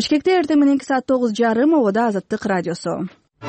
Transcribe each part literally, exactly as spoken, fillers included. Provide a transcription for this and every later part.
Бишкекте эртең мененки саат тогуз жарым ободо Азаттык радиосу.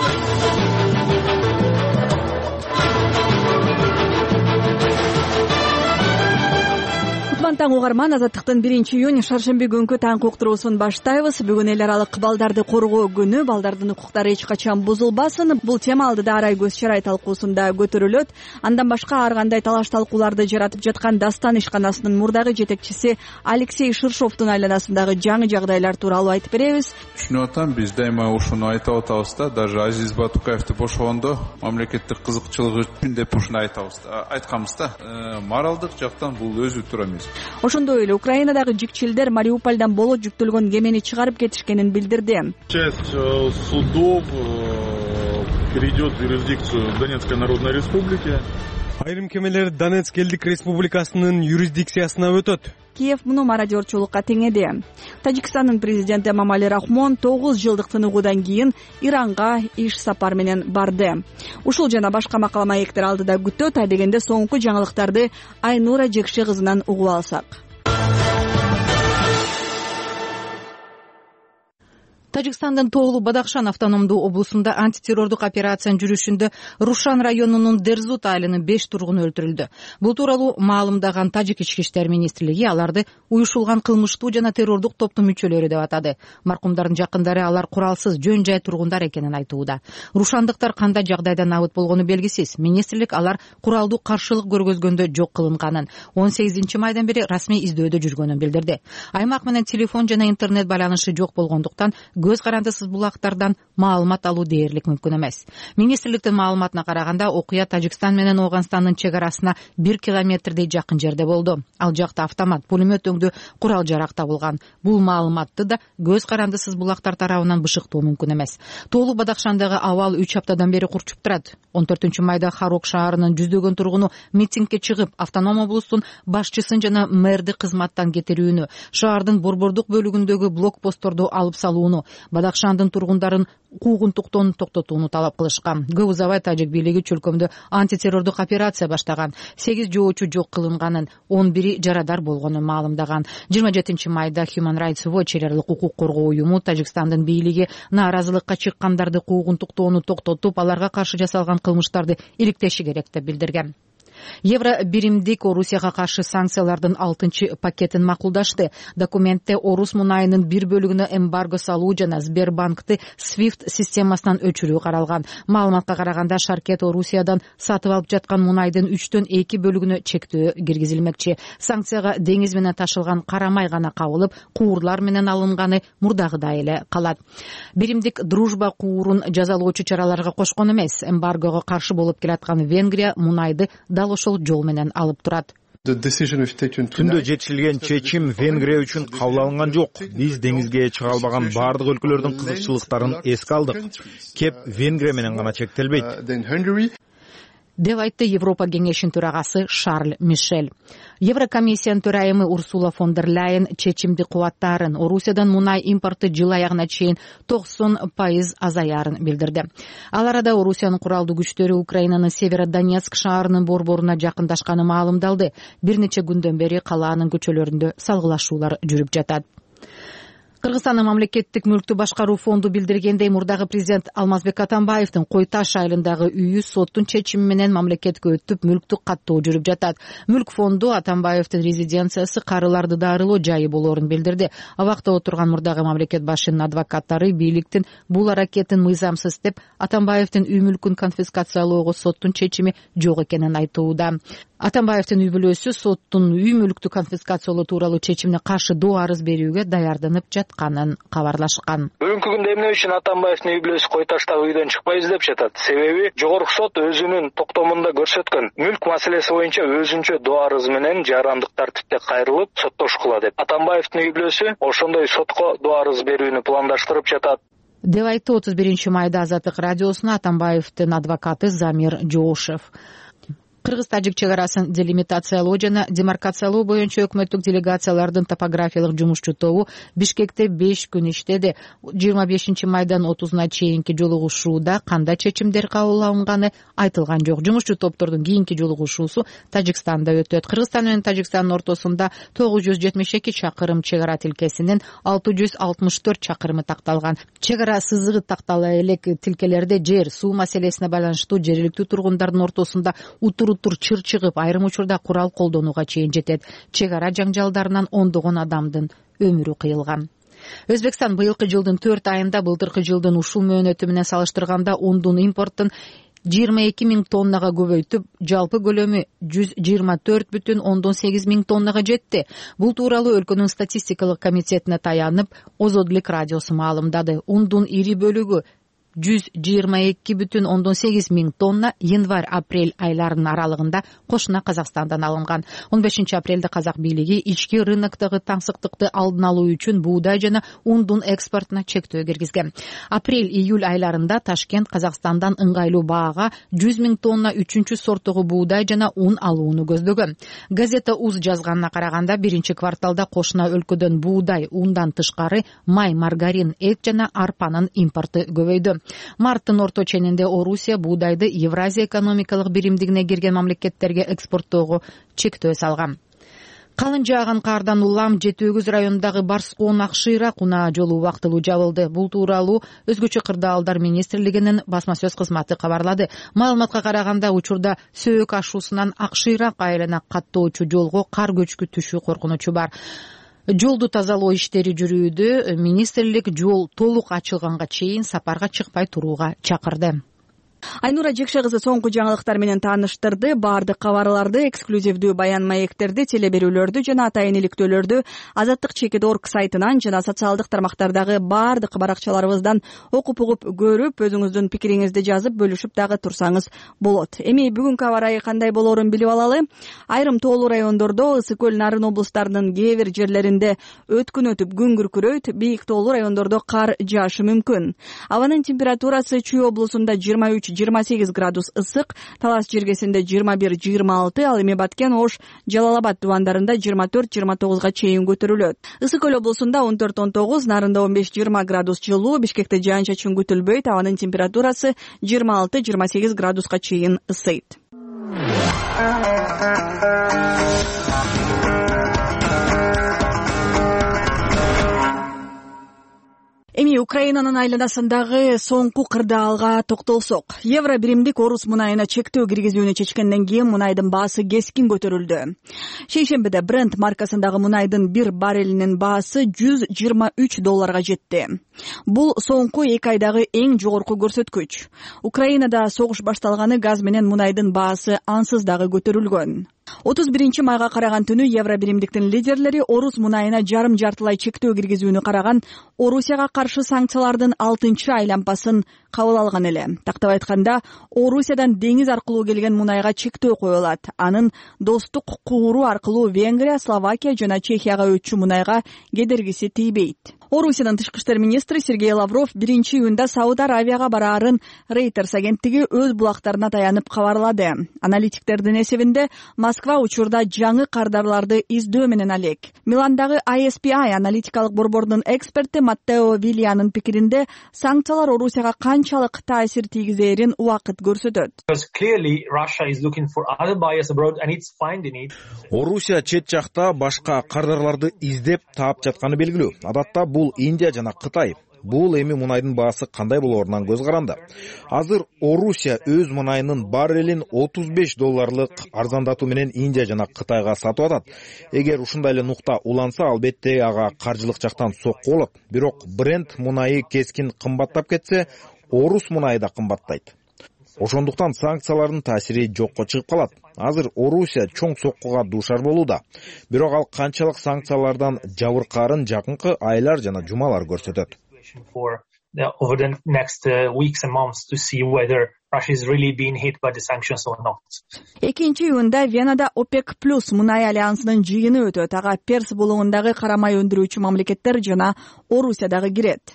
Таң угарман, Азаттыктын биринчи июнь шаршемби күнкү таң уктуруусун баштайбыз. Бүгүн эл аралык балдарды коргоо күнү. Балдардын укуктары эч качан бузулбасын. Бул тема алдыда Арай көз чарай талкуусунда көтөрүлөт. Андан башка ар кандай талаш талкууларды жаратып жаткан Дастан ишканасынын мурдагы жетекчиси Алексей Ширшовдун айланасындагы жаңы жагдайлар тууралуу айтып беребиз. Түшүнүп атам, биз дайыма ушуну айтып атабыз да, даже Азиз Батукаевди бошогондо мамлекеттик кызыкчылыгы үчүн деп ушуну айтабыз, айтканбыз да. Моралдык жактан бул өзү туура эмес. Ошондой эле Украинадагы жүкчүлдөр Мариупольдон болот жүктөлгөн кемени чыгарып кетишкенин билдирди. Часть судов перейдет в юрисдикцию Донецкой Народной Республики. Айрым кемелер Донецк элдик республикасынын юрисдикциясына өтөт. Киев муну мародерчулукка теңеди. Тажикстандын президенти Эмомали Рахмон тогуз жылдык тыныгуудан кийин Иранга иш сапар менен барды. Ушул жана башка макала маектер алдыда күтөт. Адегенде соңку жаңылыктарды Айнура Жекше кызынан угуп алсак. Тажикстандын Тоолу Бадахшан автономдуу облусунда антитеррордук операциянын жүрүшүндө Рушан районунун Дерзут айылынын беш тургуну өлтүрүлдү. Бул тууралуу маалымдаган Тажик ички иштер министрлиги аларды уюшулган кылмыштуу жана террордук топтун мүчөлөрү деп атады. Маркумдардын жакындары алар куралсыз жөн жай тургундар экенин айтууда. Рушандыктар кандай жагдайда набыт болгону белгисиз. Министрлик алар куралдуу каршылык көргөзгөндө жок кылынганын, он сегизинчи майдан бери расмий издөөдө жүргөнүн билдирди. Аймак менен телефон жана интернет байланышы жок болгондуктан көз карандысыз булактардан маалымат алуу дээрлик мүмкүн эмес. Министрликтин маалыматына караганда окуя Тажикстан менен Ооганстандын чек арасына бир километрдей жакын жерде болду. Ал жакта автомат, пулемет өңдүү курал жарак табылган. Бул маалыматты да көз карандысыз булактар тарабынан бышыктоо мүмкүн эмес. Тоолу Бадахшандагы абал үч аптадан бери курчуп турат. он төртүнчү майда Харок шаарынын жүздөгөн тургуну митингге чыгып, автоном облустун башчысын жана мэрди кызматтан кетирүүнү, шаардын борбордук бөлүгүндөгү блокпостторду алып салууну, Бадахшандын тургундарын куугунтуктон токтотууну талап кылышкан. Көп узабай тажик бийлиги чөлкөмдө антитеррордук операция баштаган. сегиз жоочу жок кылынганын, он бири жарадар болгонун маалымдаган. жыйырма жетинчи майда Human Rights Watch элдик укук коргоо уюму Тажикстандын бийлиги нааразылыкка чыккандарды куугунтуктоону токтотуп, аларга каршы жасалган кылмыштарды иликтеши керек деп билдирген. Евро биримдик Орусияга каршы санкциялардын алтынчы пакетин макулдашты. Документте Орус мунайынын бир бөлүгүнө эмбарго салуу жана Сбербанкты свифт системасынан өчүрүү каралган. Маалыматка караганда Шаркет Орусиядан сатып алып жаткан мунайдын үчтөн эки бөлүгүнө чектөө киргизилмекчи. Санкцияга деңиз менен ташылган карамай гана кабылып, куурлар менен алынганы мурдагыдай эле калат. Биримдик дружба куурун жазалоочу чараларга кошкон эмес. Эмбаргого каршы болуп келаткан Венгрия мунайды ошол жол менен алып турат. Түндө жетишилген чечим Венгрия үчүн кабыл алынган жок. Биз деңизге чыга албаган бардык өлкөлөрдүн кызыкчылыктарын эске алдык. Кеп Венгрия менен гана чектелбейт деп айтты Европа кеңешинин төрагасы Шарль Мишель. Еврокомиссиянын төрайымы Урсула фон дер Ляйен чечимди кубаттаарын, Орусиядан мунай импорты жыл аягына чейин токсон пайыз азаярын билдирди. Ал арада Орусиянын куралдуу күчтөрү Украинанын Северодонецк шаарынын борборуна жакындашканы маалымдалды. Бир нече күндөн бери калаанын көчөлөрүндө салгылашуулар жүрүп жатат. Кыргызстандын мамлекеттик мүлктү башкаруу фонду билдиргендей, мурдагы президент Алмазбек Атамбаевдин Кой Таш айылындагы үйү соттун чечими менен мамлекетке өтүп, мүлктү каттоо жүрүп жатат. Мүлк фонду Атамбаевдин резиденциясы карыларды дарылоо жайы болоорун билдирди. Абакта отурган мурдагы мамлекет башчынын адвокаттары бийликтин бул аракетин мыйзамсыз деп, Атамбаевдин үй мүлкүн конфискациялоого соттун чечими жок экенин айтууда. Атамбаевдин үй бүлөсү соттун үй мүлктү конфискациялоо тууралуу чечимине каршы доо арыз берүүгө даярданып жатканын кабарлашкан. Бүгүнкү күндө эмне үчүн Атамбаевдин үй бүлөсү Кой Таштагы үйдөн чыкпай издеп жатат? Себеби жогорку сот өзүнүн токтомунда көрсөткөн мүлк маселеси боюнча өзүнчө доо арыз менен жарандык тартипте кайрылып соттошкула деп. Атамбаевдин үй бүлөсү ошондой сотко доо арыз берүүнү пландаштырып жатат деп айтты отуз биринчи майда Азаттык радиосуна Атамбаевдин адвокаты Замир Жоошев. кыргыз-тажик чек арасын делимитациялоо жана демаркациялоо боюнча өкмөттүк делегациялардын топографиялык жумушчу тобу Бишкекте беш күн иштеди. жыйырма бешинчи майдан отузуна чейинки жолугушууда кандай чечимдер кабыл алынганы айтылган жок. Жумушчу топтордун кийинки жолугушуусу Тажикстанда өтөт. Кыргызстан менен Тажикстандын ортосунда тогуз жүз жетимиш эки чакырым чек ара тилкесинин алты жүз алтымыш төрт чакырымы такталган. Чек ара сызыгы тактала элек тилкелерде жер, суу маселесине байланыштуу жергиликтүү тургундардын ортосунда утур-утур чыр чыгып, айрым учурда курал колдонууга чейин жетет. Чек ара жаңжалдарынан ондогон адамдын өмүрү кыйылган. Өзбекстан быйылкы жылдын төрт айында былтыркы жылдын ушул мөөнөтү менен салыштырганда ундун импортун жыйырма эки миң тоннага көбөйтүп, жалпы көлөмү жүз жыйырма төрт бүтүн ондон сегиз миң тоннага жетти. Бул тууралуу өлкөнүн статистикалык комитетине таянып, Озодлик радиосу маалымдады. Ундун ири бөлүгү жүз жыйырма эки бүтүн ондон сегиз миң тонна январь-апрель айларынын аралыгында кошуна Казакстандан алынган. он бешинчи апрелде казак бийлиги ички рыноктогу таңсыктыкты алдын алуу үчүн буудай жана ундун экспортуна чектөө киргизген. Апрель-июль айларында Ташкент Казакстандан ыңгайлуу баага жүз миң тонна үчүнчү сорттогу буудай жана ун алууну көздөгөн. Газета УЗ жазганына караганда биринчи кварталда кошуна өлкөдөн буудай, ундан тышкары май, маргарин, эт жана арпанын импорту көбөйдү. Марттын орто ченинде Орусия буудайды Евразия экономикалык биримдигине кирген мамлекеттерге экспорттоого чектөө салган. Калын жааган кардан улам жети өгүз районундагы Барскон Акшыйрак унаа жолу убактылуу жабылды. Бул тууралуу Өзгөчө кырдаалдар министрлигинин басма сөз кызматы кабарлады. Маалыматка караганда учурда Сөөк ашуусунан Акшыйрак айылына каттоочу жолго кар көчкү түшүү коркунучу бар. Жолду тазалоо иштери жүрүүдө, министрлик жол толук ачылганга чейин сапарга чыкпай турууга чакырды. Айнура Жекше кызы соңку жаңылыктар менен тааныштырды. Баардык кабарларды, эксклюзивдүү баян маектерди, телеберүүлөрдү жана атайын иликтөөлөрдү Азаттык чекит точка орг сайтынан жана социалдык тармактардагы баардык баракчаларыбыздан окуп угуп көрүп, өзүңүздүн пикириңизди жазып бөлүшүп дагы турсаңыз болот. Эми бүгүнкү аба ырайы кандай болоорун билип алалы. Айрым тоолуу райондордо, Ысык көл, Нарын облустарынын кээ бир жерлеринде өткүн өтүп күн күркүрөйт, бийик тоолуу райондордо кар жаашы мүмкүн. Абанын температурасы Чүй облусунда жыйырма үч жыйырма сегиз градус ысык, Талас жергесинде жыйырма бир жыйырма алты, ал эми Баткен, Ош, Жалал-Абад тубандарында жыйырма төрт жыйырма тогузга чейин көтөрүлөт. Ысык көл облусунда он төрт он тогуз, Нарында он беш жыйырма градус жылуу, Бишкекте жаан-чачын күтүлбөйт, абанын температурасы жыйырма алты жыйырма сегиз градуска чейин ысыйт. Эми Украинанын айланасындагы соңку кырдаалга токтолсок. Евро биримдик орус мунайына чектөө киргизүүнү чечкенден кийин мунайдын баасы кескин көтөрүлдү. Шейшембиде Brent маркасындагы мунайдын бир баррелинин баасы жүз жыйырма үч долларга жетти. Бул соңку эки айдагы эң жогорку көрсөткүч. Украинада согуш башталганы газ менен мунайдын баасы ансыз дагы көтөрүлгөн. отуз биринчи майга караган түнү евро биримдиктин лидерлери орус мунайына жарым жартылай чектөө киргизүүнү караган Орусияга каршы санкциялардын алтынчы айлампасын кабыл алган эле. Тактап айтканда, Орусиядан деңиз аркылуу келген мунайга чектөө коюлат. Анын достук кууру аркылуу Венгрия, Словакия жана Чехияга өтчү мунайга кедергиси тийбейт. Орусиянын тышкы иштер министри Сергей Лавров биринчи июнда Сауд Аравияга бараарын Reuters агенттиги өз булактарына таянып кабарлады. Аналитиктердин эсебинде Москва учурда жаңы кардарларды издөө менен алек. Миландагы ай эс пи ай аналитикалык борбордун эксперти Маттео Вильянын пикиринде санкциялар Орусияга канчалык таасир тийгизерин убакыт көрсөтөт. Орусия чет жакта башка кардарларды издеп таап жатканы белгилүү. Адатта бул Индия жана Кытай. Бул эми мунайдын баасы кандай болоорунан көз каранды. Азыр Орусия өз мунайынын баррелин отуз беш долларлык арзандатуу менен Индия жана Кытайга сатып атат. Эгер ушундай эле нукта уланса, албетте ага каржылык жактан сокку болот. Бирок Brent мунайы кескин кымбаттап кетсе, орус мунайы да кымбаттайт. Ошондуктан санкциялардын таасири жокко чыгып калат. Азыр Орусия чоң соккуга дуушар болууда. Бирок ал канчалык санкциялардан жабыркаарын жакынкы айлар жана жумалар көрсөтөт. For the, over the next uh, weeks and months to see whether Russia is really being hit by the sanctions or not. экинчи июнда Венада ОПЕК плюс мунай альянсынын жыйыны өтөт. Ага Перс булугундагы карамай өндүрүүчү мамлекеттер жана Орусия дагы кирет.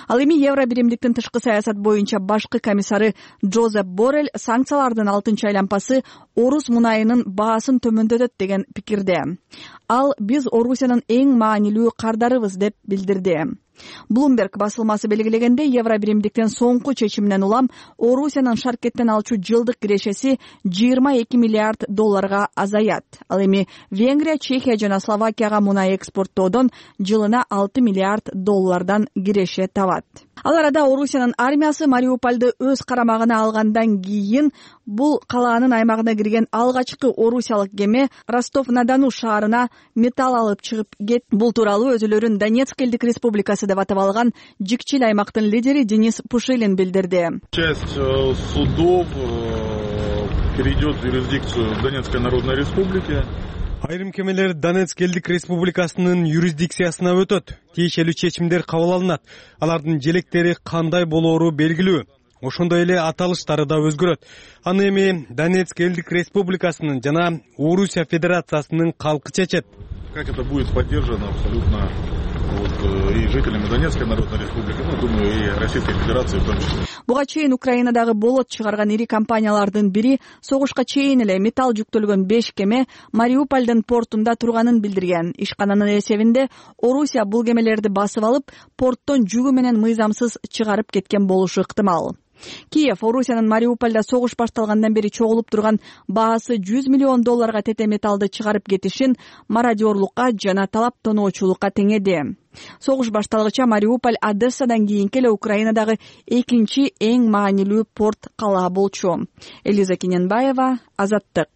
Ал эми евро биримдиктин тышкы саясат боюнча башкы комиссары Джозеп Боррелл санкциялардын алтынчы айлампасы орус мунайынын баасын төмөндөтөт деген пикирде. Ал биз Орусиянын эң маанилүү кардарыбыз деп билдирди. Bloomberg басылмасы белгилегенде, евро биримдиктен соңку чечиминен улам Орусиянын Шаркеттен алчу жылдык кирешеси жыйырма эки миллиард долларга азаят. Ал эми Венгрия, Чехия жана Словакияга мунай экспорттоодон жылына алты миллиард доллардан киреше табат. Ал арада Орусиянын армиясы Мариупольду өз карамагына алгандан кийин бул калаанын аймагына кирген алгачкы орусиялык кеме Ростов-на-Дону шаарына металл алып чыгып кет. Бул тууралуу өзүлөрүн Донецк элдик республикасы деп атап алган Жикчил аймактын лидери Денис Пушилин билдирди. Часть судов перейдет в юрисдикцию Донецкой Народной Республики. Айрым кемелер Донецк элдик республикасынын юрисдикциясына өтөт. Тиешелүү чечимдер кабыл алынат. Алардын желектери кандай болоору белгилүү. Ошондой эле аталыштары да өзгөрөт. Аны эми Донецк элдик республикасынын жана Орусия Федерациясынын калкы чечет. Как это будет поддержано абсолютно вот, и жителями Донецкой Народной Республики, ну, думаю, и Российской Федерации в том числе. Буга чейин Украинадагы болот чыгарган ири компаниялардын бири согушка чейин эле металл жүктөлгөн беш кеме Мариупольдун портунда турганын билдирген. Ишкананын эсебинде Орусия бул кемелерди басып алып, порттон жүгү менен мыйзамсыз чыгарып кеткен болушу ыктымал. Киев Орусиянын Мариупольда согуш башталгандан бери чогулуп турган баасы жүз миллион долларга тете металлды чыгарып кетишин мародёрлукка жана талап тоноочулукка теңеди. Согуш башталгыча Мариуполь Одессадан кийинки эле Украинадагы экинчи эң маанилүү порт калаа болчу. Элиза Кененбаева, Азаттык.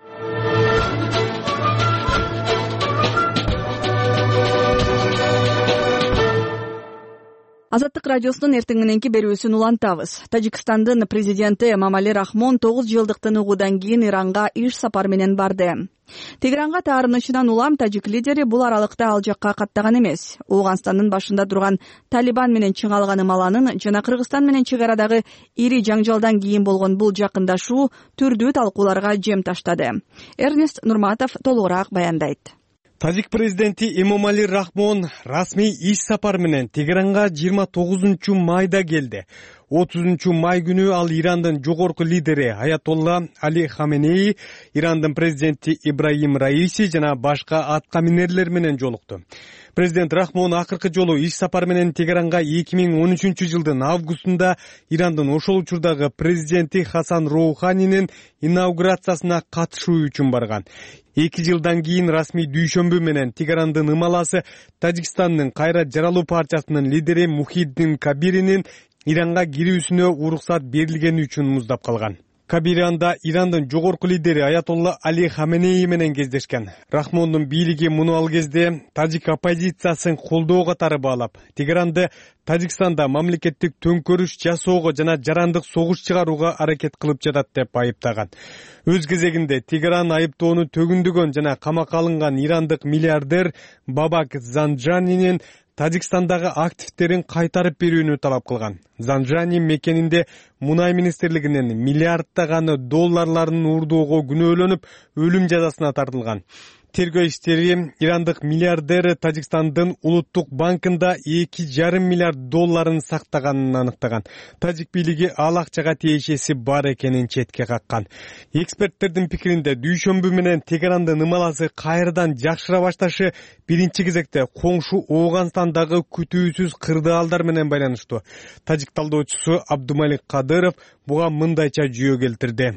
Азаттык радиосунун эртең мененки берүүсүн улантабыз. Тажикстандын президенти Эмомали Рахмон тогуз жылдыктын угуудан кийин Иранга иш сапар менен барды. Тегеранга таарынышынан улам тажик лидери бул аралыкта ал жакка каттаган эмес. Ооганстандын башында турган Талибан менен чыңалган ымаланын жана Кыргызстан менен чек арадагы ири жаңжалдан кийин болгон бул жакындашуу түрдүү талкууларга жем таштады. Эрнест Нурматов толугураак баяндайт. Тажик президенти Эмомали Рахмон расмий иш сапар менен Тегеранга жыйырма тогузунчу майда келди. отузунчу май күнү ал Ирандын жогорку лидери Аятолла Али Хаменеи, Ирандын президенти Ибрахим Раиси жана башка аткаминерлер менен жолукту. Президент Рахмон акыркы жолу иш сапар менен Тегеранга эки миң он үчүнчү жылдын августунда Ирандын ошол учурдагы президенти Хасан Роуханинин инаугурациясына катышуу үчүн барган. Эки жылдан кийин расмий дүйшөмбү менен Тегерандын ымаласы Тажикстандын кайра жаралуу партиясынын лидери Мухиддин Кабиринин Иранга кирүүсүнө уруксат берилгени үчүн муздап калган. Кабири анда Ирандын жогорку лидери Аятолла Али Хаменеи менен кездешкен. Рахмондун бийлиги муну ал кезде тажик оппозициясын колдоо катары баалап, Тегеранды Тажикстанда мамлекеттик төңкөрүш жасоого жана жарандык согуш чыгарууга аракет кылып жатат деп айыптаган. Өз кезегинде Тегеран айыптоону төгүндөгөн жана камакка алынган ирандык миллиардер Бабак Занжанинин Тажикстандагы активтерин кайтарып берүүнү талап кылган. Занжани мекенинде мунай министрлигинен миллиарддаган долларларын уурдоого күнөөлөнүп, өлүм жазасына тартылган. Тергөө иштери ирандык миллиардер Тажикстандын улуттук банкында эки жарым миллиард долларын сактаганын аныктаган. Тажик бийлиги ал акчага тиешеси бар экенин четке каккан. Эксперттердин пикиринде дүйшөмбү менен Тегерандын ымаласы кайрадан жакшыра башташы биринчи кезекте коңшу Ооганстандагы күтүүсүз кырдаалдар менен байланыштуу. Тажик талдоочусу Абдумалик Кадыров буга мындайча жүйө келтирди.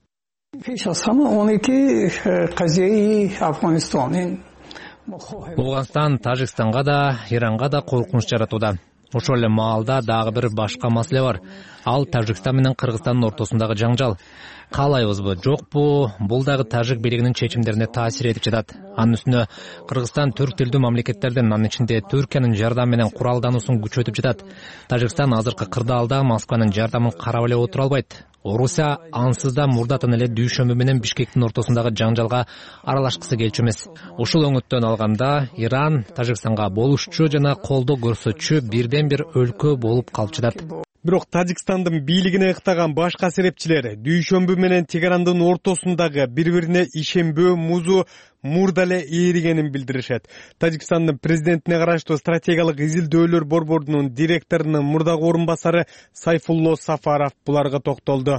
Ооганстан Тажикстанга да, Иранга да коркунуч жаратууда. Ошол эле маалда дагы бир башка маселе бар. Ал Тажикстан менен Кыргызстандын ортосундагы жаңжал. Каалайбызбы, жокпу, бул дагы тажик бийлигинин чечимдерине таасир этип жатат. Анын үстүнө Кыргызстан түрк тилдүү мамлекеттердин, анын ичинде Түркиянын жардамы менен куралдануусун күчөтүп жатат. Тажикстан азыркы кырдаалда Москванын жардамын карап эле отура албайт. Орусия ансыз да мурдатын эле дүйшөмбү менен Бишкектин ортосундагы жаңжалга аралашкысы келчү эмес. Ушул оңөттөн алганда Иран Тажикстанга болушчу жана колдоо көрсөтчү бирден бир өлкө болуп калып жатат. Бирок Тажикстандын бийлигине ыктаган башка серепчилер дүйшөмбү менен Тегерандын ортосундагы бири-бирине ишенбөө музу мурда эле ээригенин билдиришет. Тажикстандын президентине караштуу стратегиялык изилдөөлөр борборунун директорунун мурдагы орун басары Сайфулло Сафаров буларга токтолду.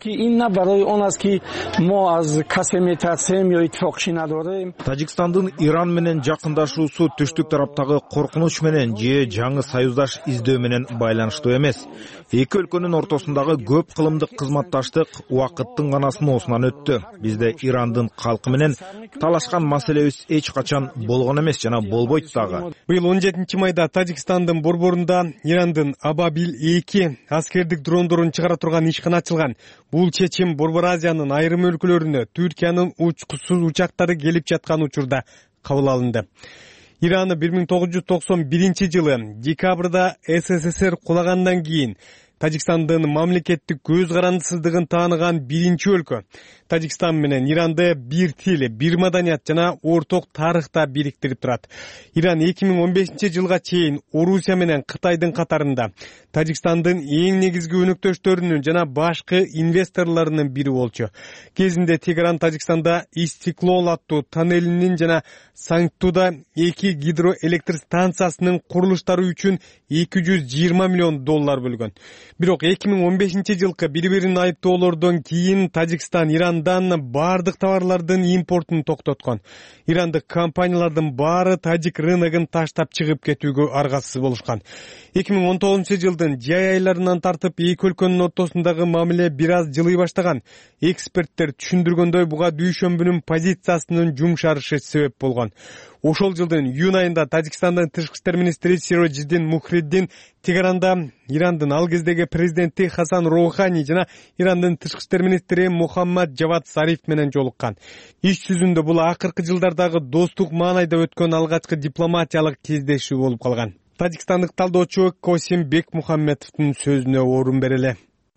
Тажикстандын Иран менен жакындашуусу түштүк тараптагы коркунуч менен же жаңы союздаш издөө менен байланыштуу эмес. Эки өлкөнүн ортосундагы көп кылымдык кызматташтык убакыттын гана сыноосунан өттү. Бизде Ирандын калкы менен талашкан маселебиз эч качан болгон эмес жана болбойт дагы. Быйыл он жетинчи майда Тажикстандын борборунда Ирандын Абабил эки аскердик дрондорун чыгара турган ишкана ачылган. Бул чечим Борбор Азиянын айрым өлкөлөрүнө Түркиянын учкусуз учактары келип жаткан учурда кабыл алынды. Ираны бир миң тогуз жүз токсон биринчи жылы декабрда СССР кулагандан кийин Тажикстандын мамлекеттик көз карандысыздыгын тааныган биринчи өлкө. Тажикстан менен Иранды бир тил, бир маданият жана орток тарыхта бириктирип турат. Иран эки миң он бешинчи жылга чейин Орусия менен Кытайдын катарында Тажикстандын эң негизги өнөктөштөрүнүн жана башкы инвесторлорунун бири болчу. Кезинде Тегеран Тажикстанда Истиклол аттуу тоннелинин жана Санктуда эки гидроэлектр станциясынын курулуштары үчүн эки жүз жыйырма миллион доллар бөлгөн. Бирок эки миң он бешинчи жылкы бири-бирин айыптоолордон кийин Тажикстан Ирандан бардык товарлардын импортун токтоткон. Ирандык компаниялардын баары тажик рыногун таштап чыгып кетүүгө аргасыз болушкан. эки миң он тогузунчу жылдын жай айларынан тартып эки өлкөнүн ортосундагы мамиле бир аз жылый баштаган. Эксперттер түшүндүргөндөй буга дүйшөмбүнүн позициясынын жумшарышы себеп болгон. Ошол жылдын июнь айында Тажикстандын тышкы иштер министри Сироджиддин Мухриддин Тегеранда Ирандын ал кездеги президенти Хасан Роухани жана Ирандын тышкы иштер министри Мухаммад Жавад Зариф менен жолуккан. Иш жүзүндө бул акыркы жылдардагы достук маанайда өткөн алгачкы дипломатиялык кездешүү болуп калган. Тажикстандык талдоочу Косим Бек Мухаммедовдун сөзүнө орун берели.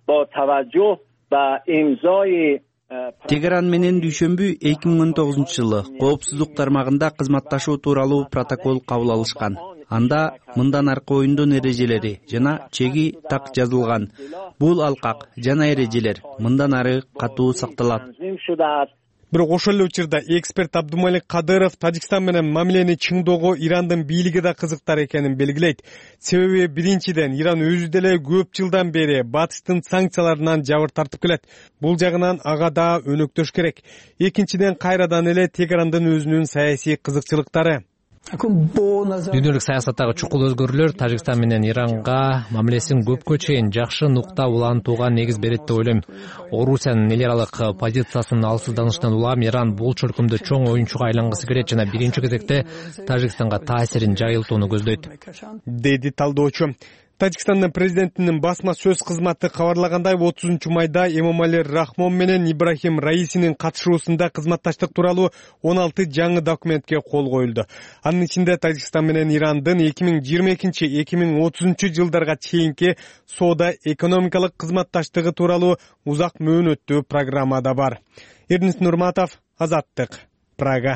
Тегеран менен дүйшөмбү эки миң он тогузунчу жылы коопсуздук тармагында кызматташуу тууралуу протокол кабыл алышкан. Анда мындан аркы оюндун эрежелери жана чеги так жазылган. Бул алкак жана эрежелер мындан ары катуу сакталат. Бирок ошол эле учурда эксперт Абдумалик Кадыров Тажикстан менен мамилени чыңдоого Ирандын бийлиги да кызыктар экенин белгилейт. Себеби биринчиден Иран өзү деле көп жылдан бери батыштын санкцияларынан жабыр тартып келет. Бул жагынан ага да өнөктөш керек. Экинчиден кайрадан эле Тегерандын өзүнүн саясий кызыкчылыктары. Дүйнөлүк саясаттагы чукул өзгөрүүлөр Тажикстан менен Иранга мамилесин көпкө чейин жакшы нукта улантууга негиз берет деп ойлойм. Орусиянын эл аралык позициясынын алсызданышынан улам Иран бул чөлкөмдө чоң оюнчуга айлангысы келет жана биринчи кезекте Тажикстанга таасирин жайылтууну көздөйт, деди талдоочу. Тажикстандын президентинин басма сөз кызматы кабарлагандай отузунчу майда Эмомали Рахмон менен Ибрахим Раисинин катышуусунда кызматташтык тууралуу он алты жаңы документке кол коюлду. Анын ичинде Тажикстан менен Ирандын эки миң жыйырма экинчи — эки миң отузунчу жылдарга чейинки соода экономикалык кызматташтыгы тууралуу узак мөөнөттүү программа да бар. Эрнис Нурматов, Азаттык, Прага.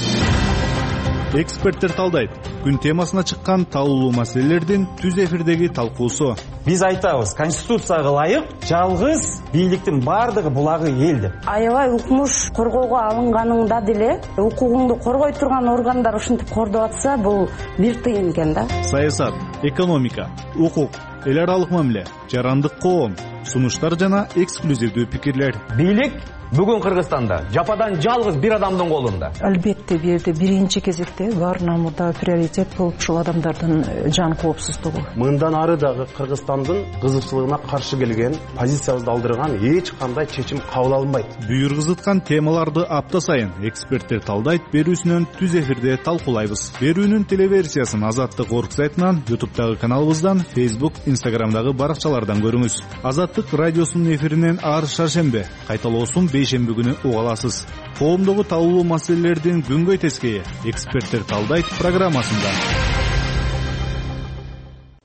Эксперттер талдайт. Күн темасына чыккан таулуу маселелердин түз эфирдеги талкуусу. Биз айтабыз, конституцияга ылайык жалгыз бийликтин бардыгы булагы эл деп. Аябай укмуш коргоого алынганыңда деле укугуңду коргой турган органдар ушинтип кордоп атса, бул бир тыйын экен да. Саясат, экономика, укук, эл аралык мамиле, жарандык коом, сунуштар жана эксклюзивдүү пикирлер. Бийлик бүгүн Кыргызстанда жападан жалгыз бир адамдын колунда. Албетте бул жерде биринчи кезекте баарынан мурда приоритет болуп ушул адамдардын жан коопсуздугу. Мындан ары дагы Кыргызстандын кызыкчылыгына каршы келген, позициябызды алдырган эч кандай чечим кабыл алынбайт. Бүйүр кызыткан темаларды апта сайын эксперттер талдайт берүүсүнөн түз эфирде талкуулайбыз. Берүүнүн телеверсиясын Азаттык орг сайтынан, ютубтагы каналыбыздан, Facebook, Instagramдагы баракчалардан көрүңүз. Азаттык радиосунун эфиринен ар шаршембе, кайталоосун бейшемби күнү уга аласыз. Коомдогу таулуу маселелердин күнгөй тескейи эксперттер талдайт программасында.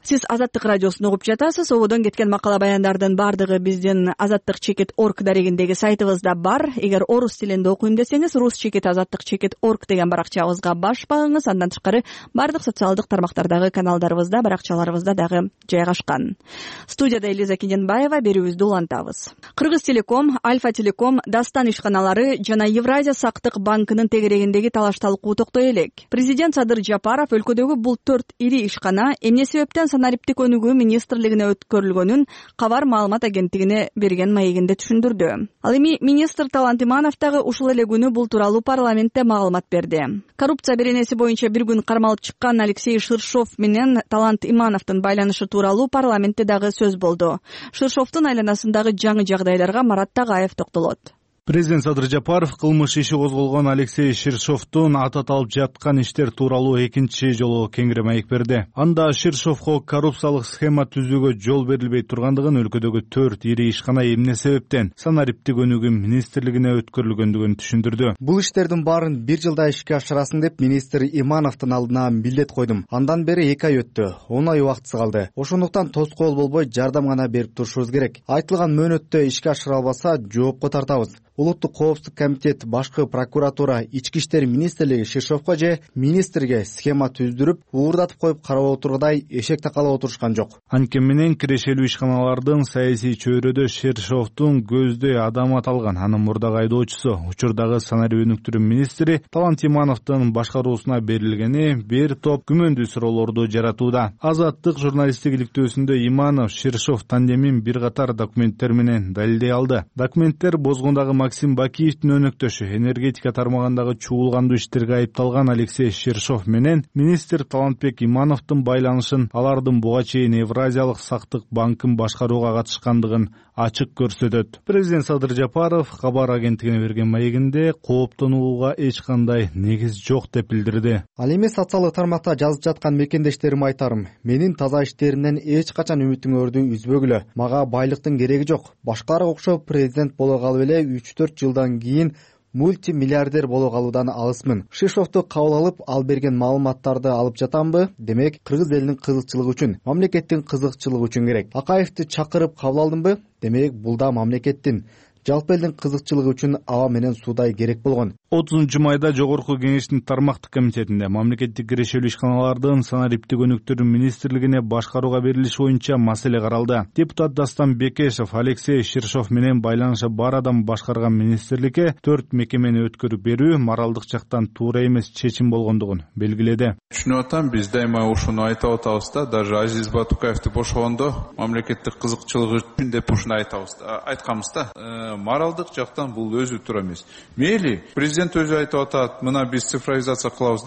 Сиз Азаттык радиосун угуп жатасыз. Ободон кеткен макала баяндардын баардыгы биздин азаттык чекит орг дарегиндеги сайтыбызда бар. Эгер орус тилинде окуйм десеңиз, рус чекит азаттык чекит орг деген баракчабызга баш багыңыз. Андан тышкары баардык социалдык тармактардагы каналдарыбызда, баракчаларыбызда дагы жайгашкан. Студияда Элиза Кененбаева, берүүбүздү улантабыз. Кыргыз Телеком, Альфа Телеком, Дастан ишканалары жана Евразия сактык банкынын тегерегиндеги талаш талкуу токтой элек. Президент Садыр Жапаров өлкөдөгү бул төрт ири ишкана эмне себептен санариптик өнүгүү министрлигине өткөрүлгөнүн Кабар маалымат агенттигине берген маегинде түшүндүрдү. Ал эми министр Талант Иманов дагы ушул эле күнү бул тууралуу парламентте маалымат берди. Коррупция беренеси боюнча бир күн кармалып чыккан Алексей Ширшов менен Талант Имановдун байланышы тууралуу парламентте дагы сөз болду. Ширшовдун айланасындагы жаңы жагдайларга Марат Тагаев токтолот. Президент Садыр Жапаров кылмыш иши козголгон Алексей Ширшовдун ататалып жаткан иштер тууралуу экинчи жолу кеңири маек берди. Анда Ширшовго коррупциялык схема түзүүгө жол берилбей тургандыгын, өлкөдөгү төрт ири ишкана эмне себептен санариптик өнүгүү министрлигине өткөрүлгөндүгүн түшүндүрдү. Бул иштердин баарын бир жылда ишке ашырасын деп министр Имановдун алдына милдет койдум. Андан бери эки ай өттү. он ай убактысы калды. Ошондуктан тоскоол болбой жардам гана берип турушубуз керек. Айтылган мөөнөттө ишке ашыра албаса жоопко тартабыз. Улуттук коопсуздук комитет, башкы прокуратура, ички иштер министрлиги Ширшовго же министрге схема түздүрүп, уурдатып коюп карап отургудай эшек такалап отурушкан жок. Анткени менен кирешелүү ишканалардын саясий чөйрөдө Ширшовдун көздөй адам аталган. Анын мурдагы айдоочусу, учурдагы санарип өнүктүрүү министри Талант Имановдун башкаруусуна берилгени бир топ күмөндүү суроолорду жаратууда. Азаттык журналисттик иликтөөсүндө Иманов Ширшов тандемин бир катар документтер менен далилдей алды. Документтер бозгондагы Максим Бакиевдин өнөктөшү, энергетика тармагындагы чуулгандуу иштерге айыпталган Алексей Ширшов менен министр Талантбек Имановдун байланышын, алардын буга чейин Евразиялык сактык банкын башкарууга катышкандыгын ачык көрсөтөт. Президент Садыр Жапаров Кабар агенттигине берген маегинде кооптонууга эч кандай негиз жок деп билдирди. Ал эми социалдык тармакта жазып жаткан мекендештериме айтарым: менин таза иштеримден эч качан үмүтүңөрдү үзбөгүлө. Мага байлыктын кереги жок. Башкаларга окшоп президент боло калып эле үч төрт жылдан кийин мультимиллиардер боло калуудан алысмын. Ширшовду кабыл алып, ал берген маалыматтарды алып жатамбы? Демек, кыргыз элинин кызыкчылыгы үчүн, мамлекеттин кызыкчылыгы үчүн керек. Акаевди чакырып кабыл алдымбы? Демек, бул да мамлекеттин, жалпы элдин кызыкчылыгы үчүн аба менен суудай керек болгон. отузунчу майда Жогорку кеңештин тармактык комитетинде мамлекеттик кирешелүү ишканалардын санариптик өнүктүрүү министрлигине башкарууга берилиши боюнча маселе каралды. Депутат Дастан Бекешев Алексей Ширшов менен байланышы бар адам башкарган министрликке төрт мекемени өткөрүп берүү моралдык жактан туура эмес чечим болгондугун белгиледи. Түшүнүп атам, биз дайыма ушуну айтып атабыз да, даже Азиз Батукаевди бошогондо мамлекеттик кызыкчылыгы үчүн деп ушуну айтабыз, айтканбыз да. Моралдык жактан бул өзү туура эмес. Мейли, президент өзү айтып атат, мына биз цифровизация кылабыз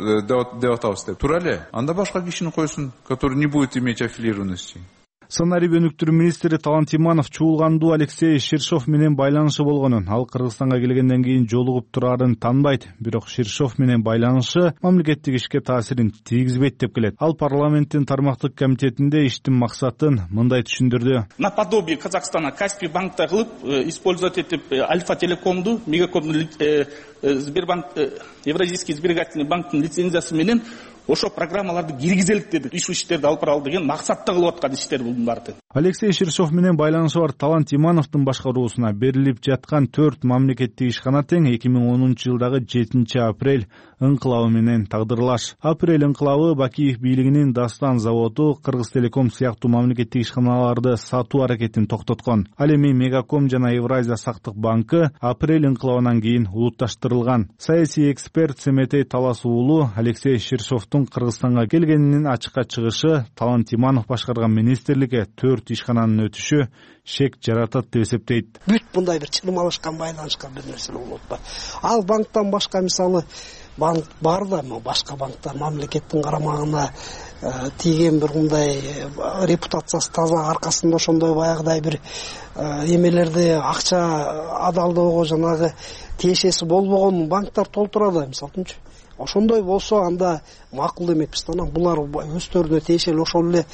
деп атабыз деп. Туура эле. Анда башка кишини койсун, который не будет иметь аффилированности. Санарип өнүктүрүү министри Талант Иманов чуулгандуу Алексей Ширшов менен байланышы болгонун, ал Кыргызстанга келгенден кийин жолугуп турарын танбайт. Бирок Ширшов менен байланышы мамлекеттик ишке таасирин тийгизбейт деп келет. Ал парламенттин тармактык комитетинде иштин максатын мындай түшүндүрдү. Наподобие Казахстана Каспий банкта кылып использовать этип Альфа Телекомду, Мегакомду, Сбербанк, Евразийский сберегательный банктын лицензиясы менен ошо программаларды киргизелик деди. Иш иштерди алып баралы деген максатта кылып аткан иштер бул баары. Алексей Ширшов менен байланышы бар Талант Имановдун башкаруусуна берилип жаткан төрт мамлекеттик ишкана тең эки миң онунчу жылдагы жетинчи апрель ыңкылабы менен тагдырлаш. Апрель ыңкылабы Бакиев бийлигинин Дастан заводу, Кыргыз Телеком сыяктуу мамлекеттик ишканаларды сатуу аракетин токтоткон. Ал эми Мегаком жана Евразия сактык банкы апрель ыңкылабынан кийин улутташтырылган. Саясий эксперт Семетей Талас уулу Алексей Ширшовдун Кыргызстанга келгенинин ачыкка чыгышы Талант Иманов башкарган министрликке төрт ишкананын өтүшү шек жаратат деп эсептейт. Бүт мындай бир чырмалышкан, байланышкан бир нерсе болот ба. Ал банктан башка мисалы банк бар да, башка банктар мамлекеттин карамагына тийген бир мындай репутациясы таза аркасында ошондой баягыдай бир эмелерди акча адалдоого жанагы тиешеси болбогон банктар толтура да, мисалы үчүн. Ошондой болсо анда макул демекпиз да. Булар өздөрүнө тиешелүү ошол эле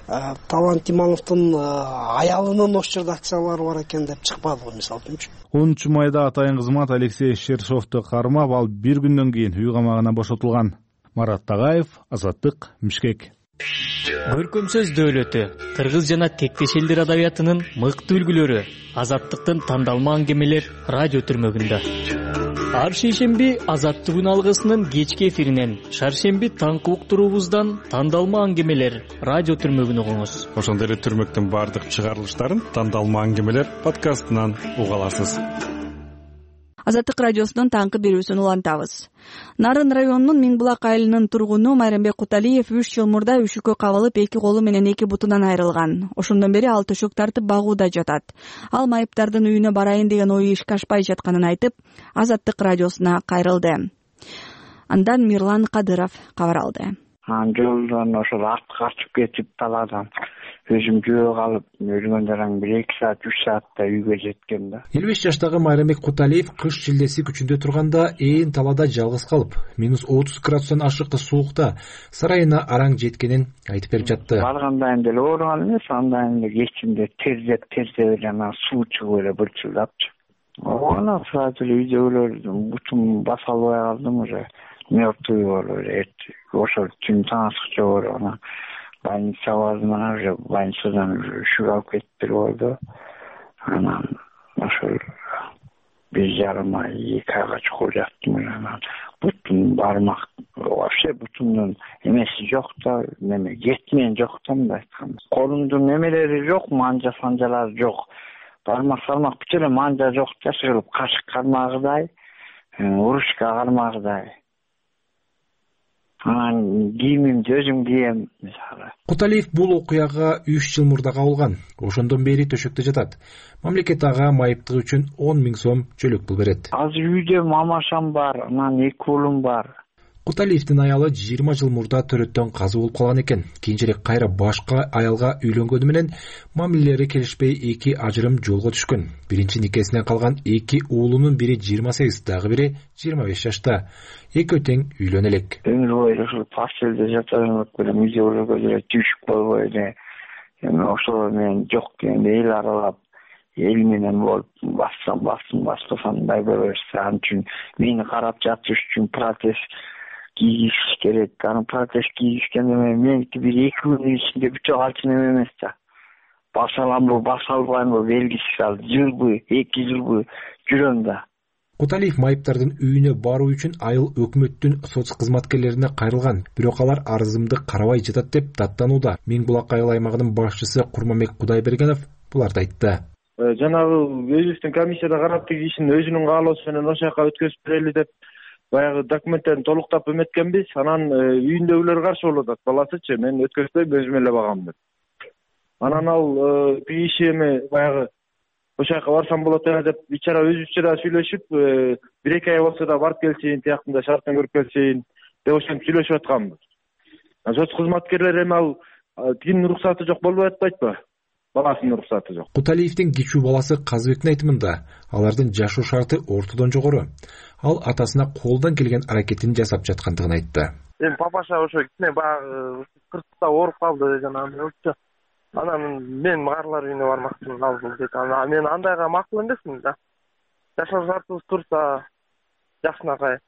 Талант Имановдун аялынын ошол жерде акциялары бар экен деп чыкпады го, мисалы үчүн. онунчу майда атайын кызмат Алексей Ширшовду кармап, ал бир күндөн кийин үй камагына бошотулган. Марат Тагаев, Азаттык, Бишкек. Көркөм сөз дөөлөтү кыргыз жана тектеш элдер адабиятынын мыкты үлгүлөрү Азаттыктын тандалма аңгемелер радио түрмөгүндө. Ар шейшемби Азаттык үн алгысынын кечки эфиринен, шаршемби таңкы уктуруубуздан тандалма аңгемелер радио түрмөгүн угуңуз. Ошондой эле түрмөктүн бардык чыгарылыштарын тандалма аңгемелер подкастынан уга аласыз. Азаттык радиосунун таңкы берүүсүн улантабыз. Нарын районунун Миңбулак айылынын тургуну Майрамбек Куталиев үч жыл мурда үшүккө кабылып эки колу менен эки бутунан айрылган. Ошондон бери ал төшөк тартып багууда жатат. Ал майыптардын үйүнө барайын деген ою ишке ашпай жатканын айтып, Азаттык радиосуна кайрылды. Андан Мирлан Кадыров кабар алды. Жолдон ошол артка качып кетип талаадан өзүм жөө калып өлгөндөрүн бир эки саат үч саатта үйгө жеткем да. элүү беш жаштагы Майрамбек Куталиев кыш шилдеси күчүндө турганда ээн талаада жалгыз калып, минус отуз градустан ашыкты суукта сарайына араң жеткенин айтып берип жатты. Баргандайын деле ооруган эмес, андайын эле кечинде терзеп терзеп жана суу чыгып эле былчылдапчы. Ана сразу эле үйдө өлөрдүм, бутум баса албай калдым уже. Мертвый болуп эле ошол түн таңсык жогору анан больница бардым, уже больницадан үшүгө алып кетиптир болду. Анан ошол бир жарым ай эки айга чукул жаттым. Анан бутум бармак вообще бутумдун эмеси жок да, неме кетмен жок да, мындай айтканда. Колумдун немелери жок, манжа санжалары жок. Бармак салмак бүт эле манжа жок да, ошол кашык кармагыдай, урушка кармагыдай. Анан кийимимди өзүм кийем мисалы. Куталиев бул окуяга үч жыл мурда кабылган. Ошондон бери төшөктө жатат. Мамлекет ага майыптыгы үчүн он миң сом чөлөк пул берет. Азыр үйдө мамашам бар, анан эки уулум бар. Куталиевдин аялы жыйырма жыл мурда төрөттөн казы болуп калган экен. Кийинчерээк кайра башка аялга үйлөнгөнү менен мамилелери келишпей эки ажырым жолго түшкөн. Биринчи никесинен калган эки уулунун бири жыйырма сегиз, дагы бири жыйырма беш жашта. Экөө тең үйлөнө элек. Өмүр бою ушул парселде жатам, үйдө өлгө деле түшүп койбой эле. Эми ошол менен жок дегенде эл аралап, эл менен болуп бассам, бассам, баспасам да көрөбүз. Ал үчүн мени карап жатыш үчүн протез кийиш керек. Анан протез кийишкенде меники бир эки күндүн ичинде бүт алчу неме эмес да. Басаламбы, баса албаймбы белгисиз, ал жылбы, эки жылбы жүрөм да. Куталиев майыптардын үйүнө баруу үчүн айыл өкмөттүн соц кызматкерлерине кайрылган, бирок алар арызымды карабай жатат деп даттанууда. Миңбулак айыл аймагынын башчысы Курманбек Кудайбергенов буларды айтты. Жанагы өзүбүздүн комиссияда карап кишинин өзүнүн каалоосу менен ошол жака өткөзүп берели деп баягы документтерин толуктап эметкенбиз. Анан үйүндөгүлөр каршы болуп атат. Баласычы мен өткөзбөйм, өзүм эле багам деп. Анан ал киши эми баягы ошол жака барсам болот эле деп ичара өзүбүзчө да сүйлөшүп, бир эки ай болсо да барып келсин, тияктында шартын көрүп келсин деп ошентип сүйлөшүп атканбыз. Соц кызматкерлер эми ал тигинин уруксаты жок болбой атпайбы? Баласынын уруксаты жок. Куталиевдин кичүү баласы Казыбектин айтымында, алардын жашоо шарты ортодон жогору. Ал атасына колдон келген аракетин жасап жаткандыгын айтты. Эми папаша ошо кичине баягы кырсыкта ооруп калды жанагы. Анан мен карлар үйүнө бармакчымын, калдым дейт. Анан мен андайга макул эмесмин да. Жашоо шартыбыз турса, жакшынакай.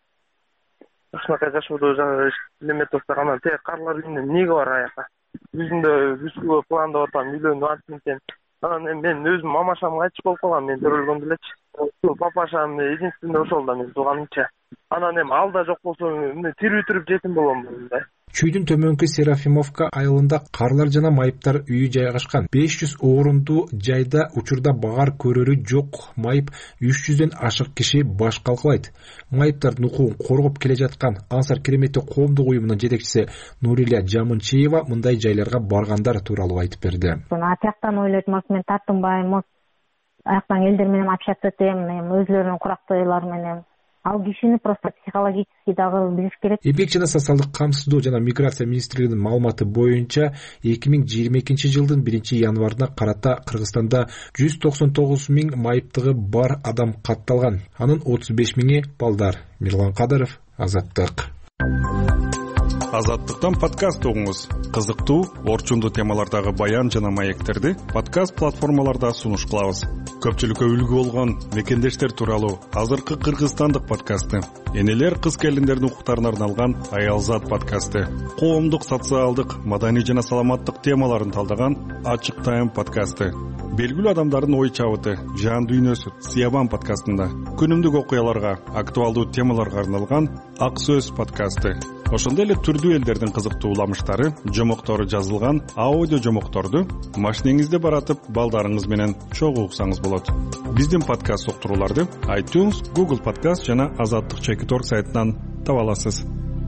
Жакшынакай жашоодо неме турсак, анан тек карлар үйүнө эмнеге бар аяка? Өзүндө үчкө пландап атам, үйлөнүп антиптен. Анан мен өзүм мамашам кайтыш болуп калган, мен төрөлгөндө элечи. Папашам единственный ошол да мен тууганымча. Анан эми ал да жок болсо эмне тирүү туруп жетим болом да. Чүйдүн төмөнкү Серафимовка айылында карлар жана майыптар үйү жайгашкан. беш жүз орунду жайда учурда багар көрөрү жок майып үч жүздөн ашык киши баш калкалайт. Майыптардын укугун коргоп келе жаткан Ансар Керемети коомдук уюмунун жетекчиси Нурилия Жамынчиева мындай жайларга баргандар тууралуу айтып берди. Атяктан ойлойт, мен тартынбайм, аяктан элдер менен общаться этем, өзлөрүнүн курактайлары менен. Ал кишини просто психологически дагы билиш керек. Эмгек жана социалдык камсыздоо жана миграция министрлигинин маалыматы боюнча эки миң жыйырма экинчи жылдын биринчи январына карата Кыргызстанда жүз токсон тогуз миң майыптыгы бар адам катталган. Анын отуз беш миңи балдар. Мирлан Кадыров, Азаттык. Азаттыктан подкаст угуңуз. Кызыктуу, орчундуу темалардагы баян жана маектерди подкаст платформаларда сунуш кылабыз. көпчүлүккө үлгү болгон мекендештер тууралуу азыркы кыргызстандык подкасты, энелер кыз келиндердин укуктарына арналган Аялзат подкасты, коомдук, социалдык, маданий жана саламаттык темаларын талдаган Ачык Тайм подкасты, белгилүү адамдардын ой чабыты, жан дүйнөсү Сиябан подкастында, күнүмдүк окуяларга, актуалдуу темаларга арналган Ак Сөз подкасты, ошондой эле түрдүү элдердин кызыктуу уламыштары, жомоктору жазылган аудио жомокторду машинеңизде баратып балдарыңыз менен чогуу уксаңыз болот. Биздин подкаст уктурууларды iTunes, Google Podcast жана Азаттык чекит точка орг сайтынан таба аласыз.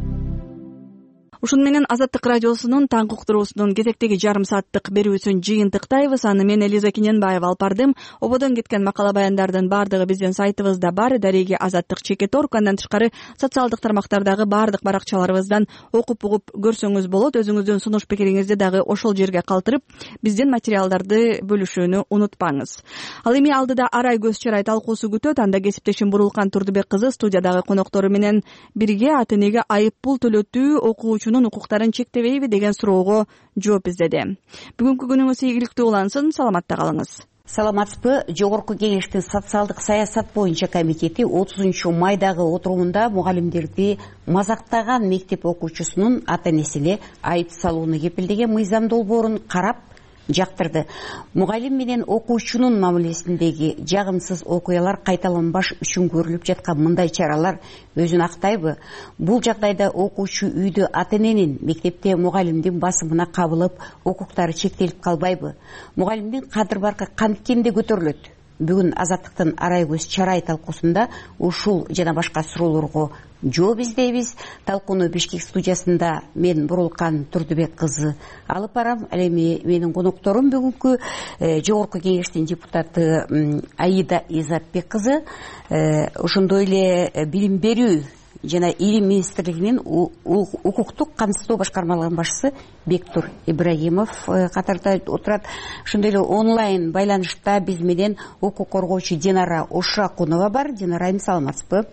Ушун менен Азаттык радиосунун таңкы уктуруусунун кезектеги жарым сааттык берүүсүн жыйынтыктайбыз. Аны мен Элиза Кененбаева алып бардым. Ободон кеткен макала баяндардын баардыгы биздин сайтыбызда бар. Дареги Азаттык чекит точка орг. Андан тышкары социалдык тармактардагы баардык баракчаларыбыздан окуп угуп көрсөңүз болот. Өзүңүздүн сунуш пикириңизди дагы ошол жерге калтырып, биздин материалдарды бөлүшүүнү унутпаңыз. Ал эми алдыда Арай көз чарай талкуусу күтөт. Анда кесиптешим Бурулкан Турдубек кызы студиядагы коноктору менен бирге ата энеге айып пул төлөтүү окуучу укуктарын чектебейби деген суроого жооп издеди. Бүгүнкү күнүңүз ийгиликтүү улансын, саламатта калыңыз. Саламатсызбы? Жогорку кеңештин социалдык саясат боюнча комитети отузунчу майдагы отуруунда мугалимдерди мазактаган мектеп окуучусунун ата энесине айып салууну кепилдеген мыйзам долбоорун карап жактырды. Мугалим менен окуучунун мамилесиндеги жагымсыз окуялар кайталанбаш үчүн көрүлүп жаткан мындай чаралар өзүн актайбы? Бул жагдайда окуучу үйдө ата эненин, мектепте мугалимдин басымына кабылып, укуктары чектелип калбайбы? Мугалимдин кадыр баркы канткенде көтөрүлөт? Бүгүн Азаттыктын Арай көз чарай талкуусунда ушул жана башка суроолорго жооп издейбиз. Талкууну Бишкек студиясында мен Бурулкан Турдубек кызы алып барам. Ал эми менин конокторум бүгүнкү жогорку кеңештин депутаты Аида Изатбек кызы, ошондой эле билим берүү жана илим министрлигинин укуктук камсыздоо башкармалыгынын башчысы Бектур Ибрагимов катарда отурат. Ошондой эле онлайн байланышта биз менен укук коргоочу Динара Ошакунова бар. Динара, саламатсызбы?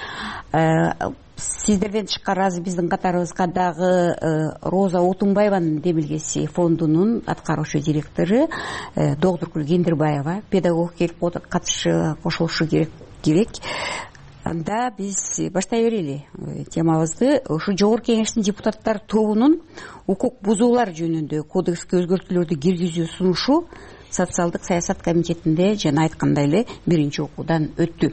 Сиздерден тышкары азыр биздин катарыбызга дагы Роза Отунбаеванын Демилгеси фондунун аткаруучу директору Догдуркүл Кендирбаева, педагог келип катышы кошулушу керек. Анда биз баштай берели темабызды. Ушу жогорку кеңештин депутаттар тобунун укук бузуулар жөнүндө кодекске өзгөртүүлөрдү киргизүү сунушу социалдык саясат комитетинде жана айткандай эле биринчи окуудан өттү.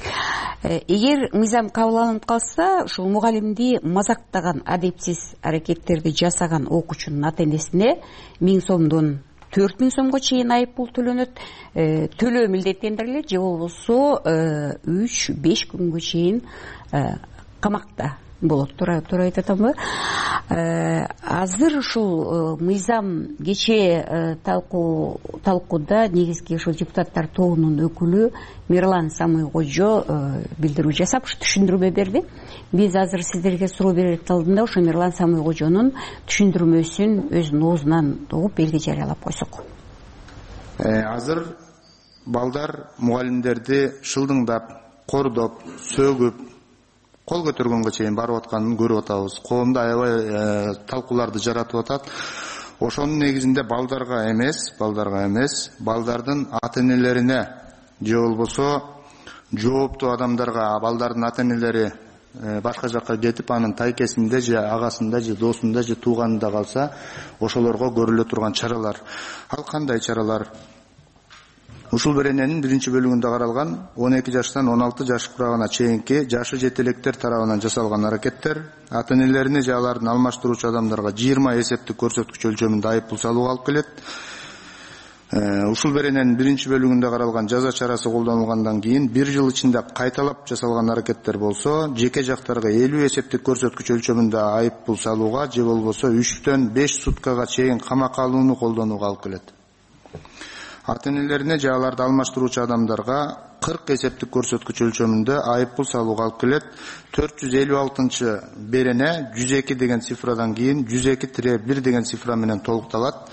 Эгер мыйзам кабыл алынып калса, ушул мугалимди мазактаган, адепсиз аракеттерди жасаган окуучунун ата энесине миң сомдон төрт миң сомго чейин айып пул төлөнөт. Төлөө милдеттендирилет же болбосо үч беш күнгө чейин камакта болот. Туура айтып атамбы? Азыр ушул мыйзам кечээ талкууда негизги ушул депутаттар тобунун өкүлү Мирлан Самый Кожо билдирүү жасап, түшүндүрмө берди. Биз азыр сиздерге суроо берет алдында ошо Мирлан Самый Кожонун түшүндүрмөсүн өзүнүн оозунан угуп элге жарыялап койсок. Азыр балдар мугалимдерди шылдыңдап, кордоп, сөгүп, кол көтөргөнгө чейин барып атканын көрүп атабыз. Коомдо аябай талкууларды жаратып атат. Ошонун негизинде балдарга эмес, балдарга эмес, балдардын ата энелерине же болбосо жооптуу адамдарга, балдардын ата энелери башка жакка кетип, анын тайкесинде же агасында же досунда же тууганында калса, ошолорго көрүлө турган чаралар. Ал кандай чаралар? Ушул берененин биринчи бөлүгүндө каралган он эки жаштан он алты жаш курагына чейинки жашы жетелектер тарабынан жасалган аракеттер ата энелерине же алардын алмаштыруучу адамдарга жыйырма эсептик көрсөткүч өлчөмүндө айып пул салууга алып келет. Ушул берененин биринчи бөлүгүндө каралган жаза чарасы колдонулгандан кийин бир жыл ичинде кайталап жасалган аракеттер болсо, жеке жактарга элүү эсептик көрсөткүч өлчөмүндө айып пул салууга же болбосо үчтөн беш суткага чейин камакка алууну колдонууга алып келет. Ата энелерине же аларды алмаштыруучу адамдарга кырк эсептик көрсөткүч өлчөмүндө айып пул салууга алып келет. төрт жүз элүү алтынчы берене жүз эки деген цифрадан кийин жүз эки тире бир деген цифра менен толукталат.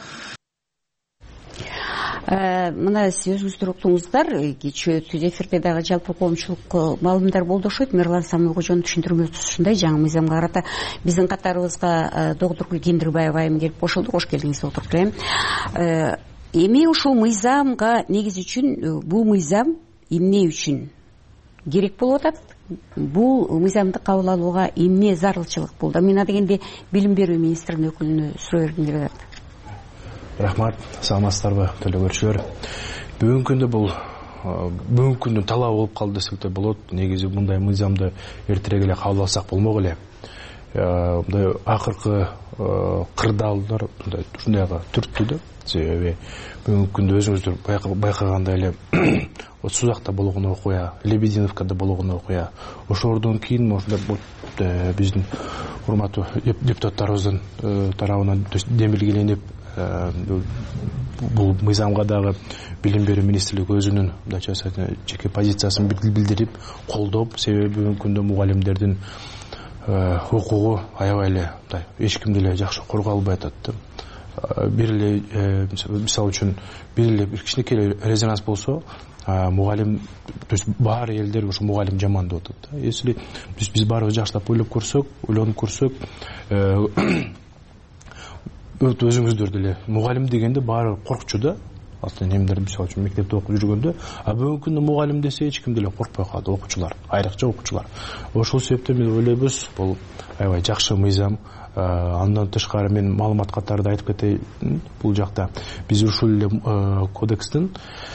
Мына сиз өзүңүздөр уктуңуздар, кечээ түз эфирде дагы жалпы коомчулук маалымдар болдошойт. Мирлан Самый Кожонун түшүндүрмөсү ушундай, жаңы мыйзамга карата биздин катарыбызга Догдуркүл Кендирбаева айым келип кошулду. Кош келдиңиз, отуруп келем. эми ушул мыйзамга негизи үчүн бул мыйзам эмне үчүн керек болуп атат? Бул мыйзамды кабыл алууга эмне зарылчылык болду? Мен адегенде билим берүү министринин өкүлүнө суроо бергим келип атат. Рахмат, саламатсыздарбы телекөрүүчүлөр. Бүгүнкү күндө бул бүгүнкү күндүн талабы болуп калды десек да болот. Негизи мындай мыйзамды эртерээк эле кабыл алсак болмок эле. Мындай акыркы кырдаалдар мындай ушундайга түрттү да. Себеби бүгүнкү күндө өзүңүздөр байкагандай эле Сузакта болгон окуя, Лебединовкада болгон окуя, ошолордон кийин ушундай биздин урматтуу депутаттарыбыздын тарабынан демилгеленип бул мыйзамга дагы билим берүү министрлиги өзүнүн жеке позициясын билдирип, колдоп, себеби бүгүнкү күндө мугалимдердин укугу аябай эле эч ким деле жакшы корголбой атат. Бир эле мисалы үчүн бир эле кичинекей резонанс болсо, мугалим, то есть баары элдер ушу мугалим жаман деп атат. Если биз баарыбыз жакшылап ойлоп көрсөк, ойлонуп көрсөк, өзүңүздөр деле мугалим дегенде баары коркчу да. Ата немдер мисалы үчүн мектепте окуп жүргөндө, а бүгүнкү күндө мугалим десе эч ким деле коркпой калды, окуучулар, айрыкча окуучулар. Ошол себептен мен ойлойбуз, бул аябай жакшы мыйзам. Андан тышкары мен маалымат катарында айтып кетейин, бул жакта биз ушул эле кодекстин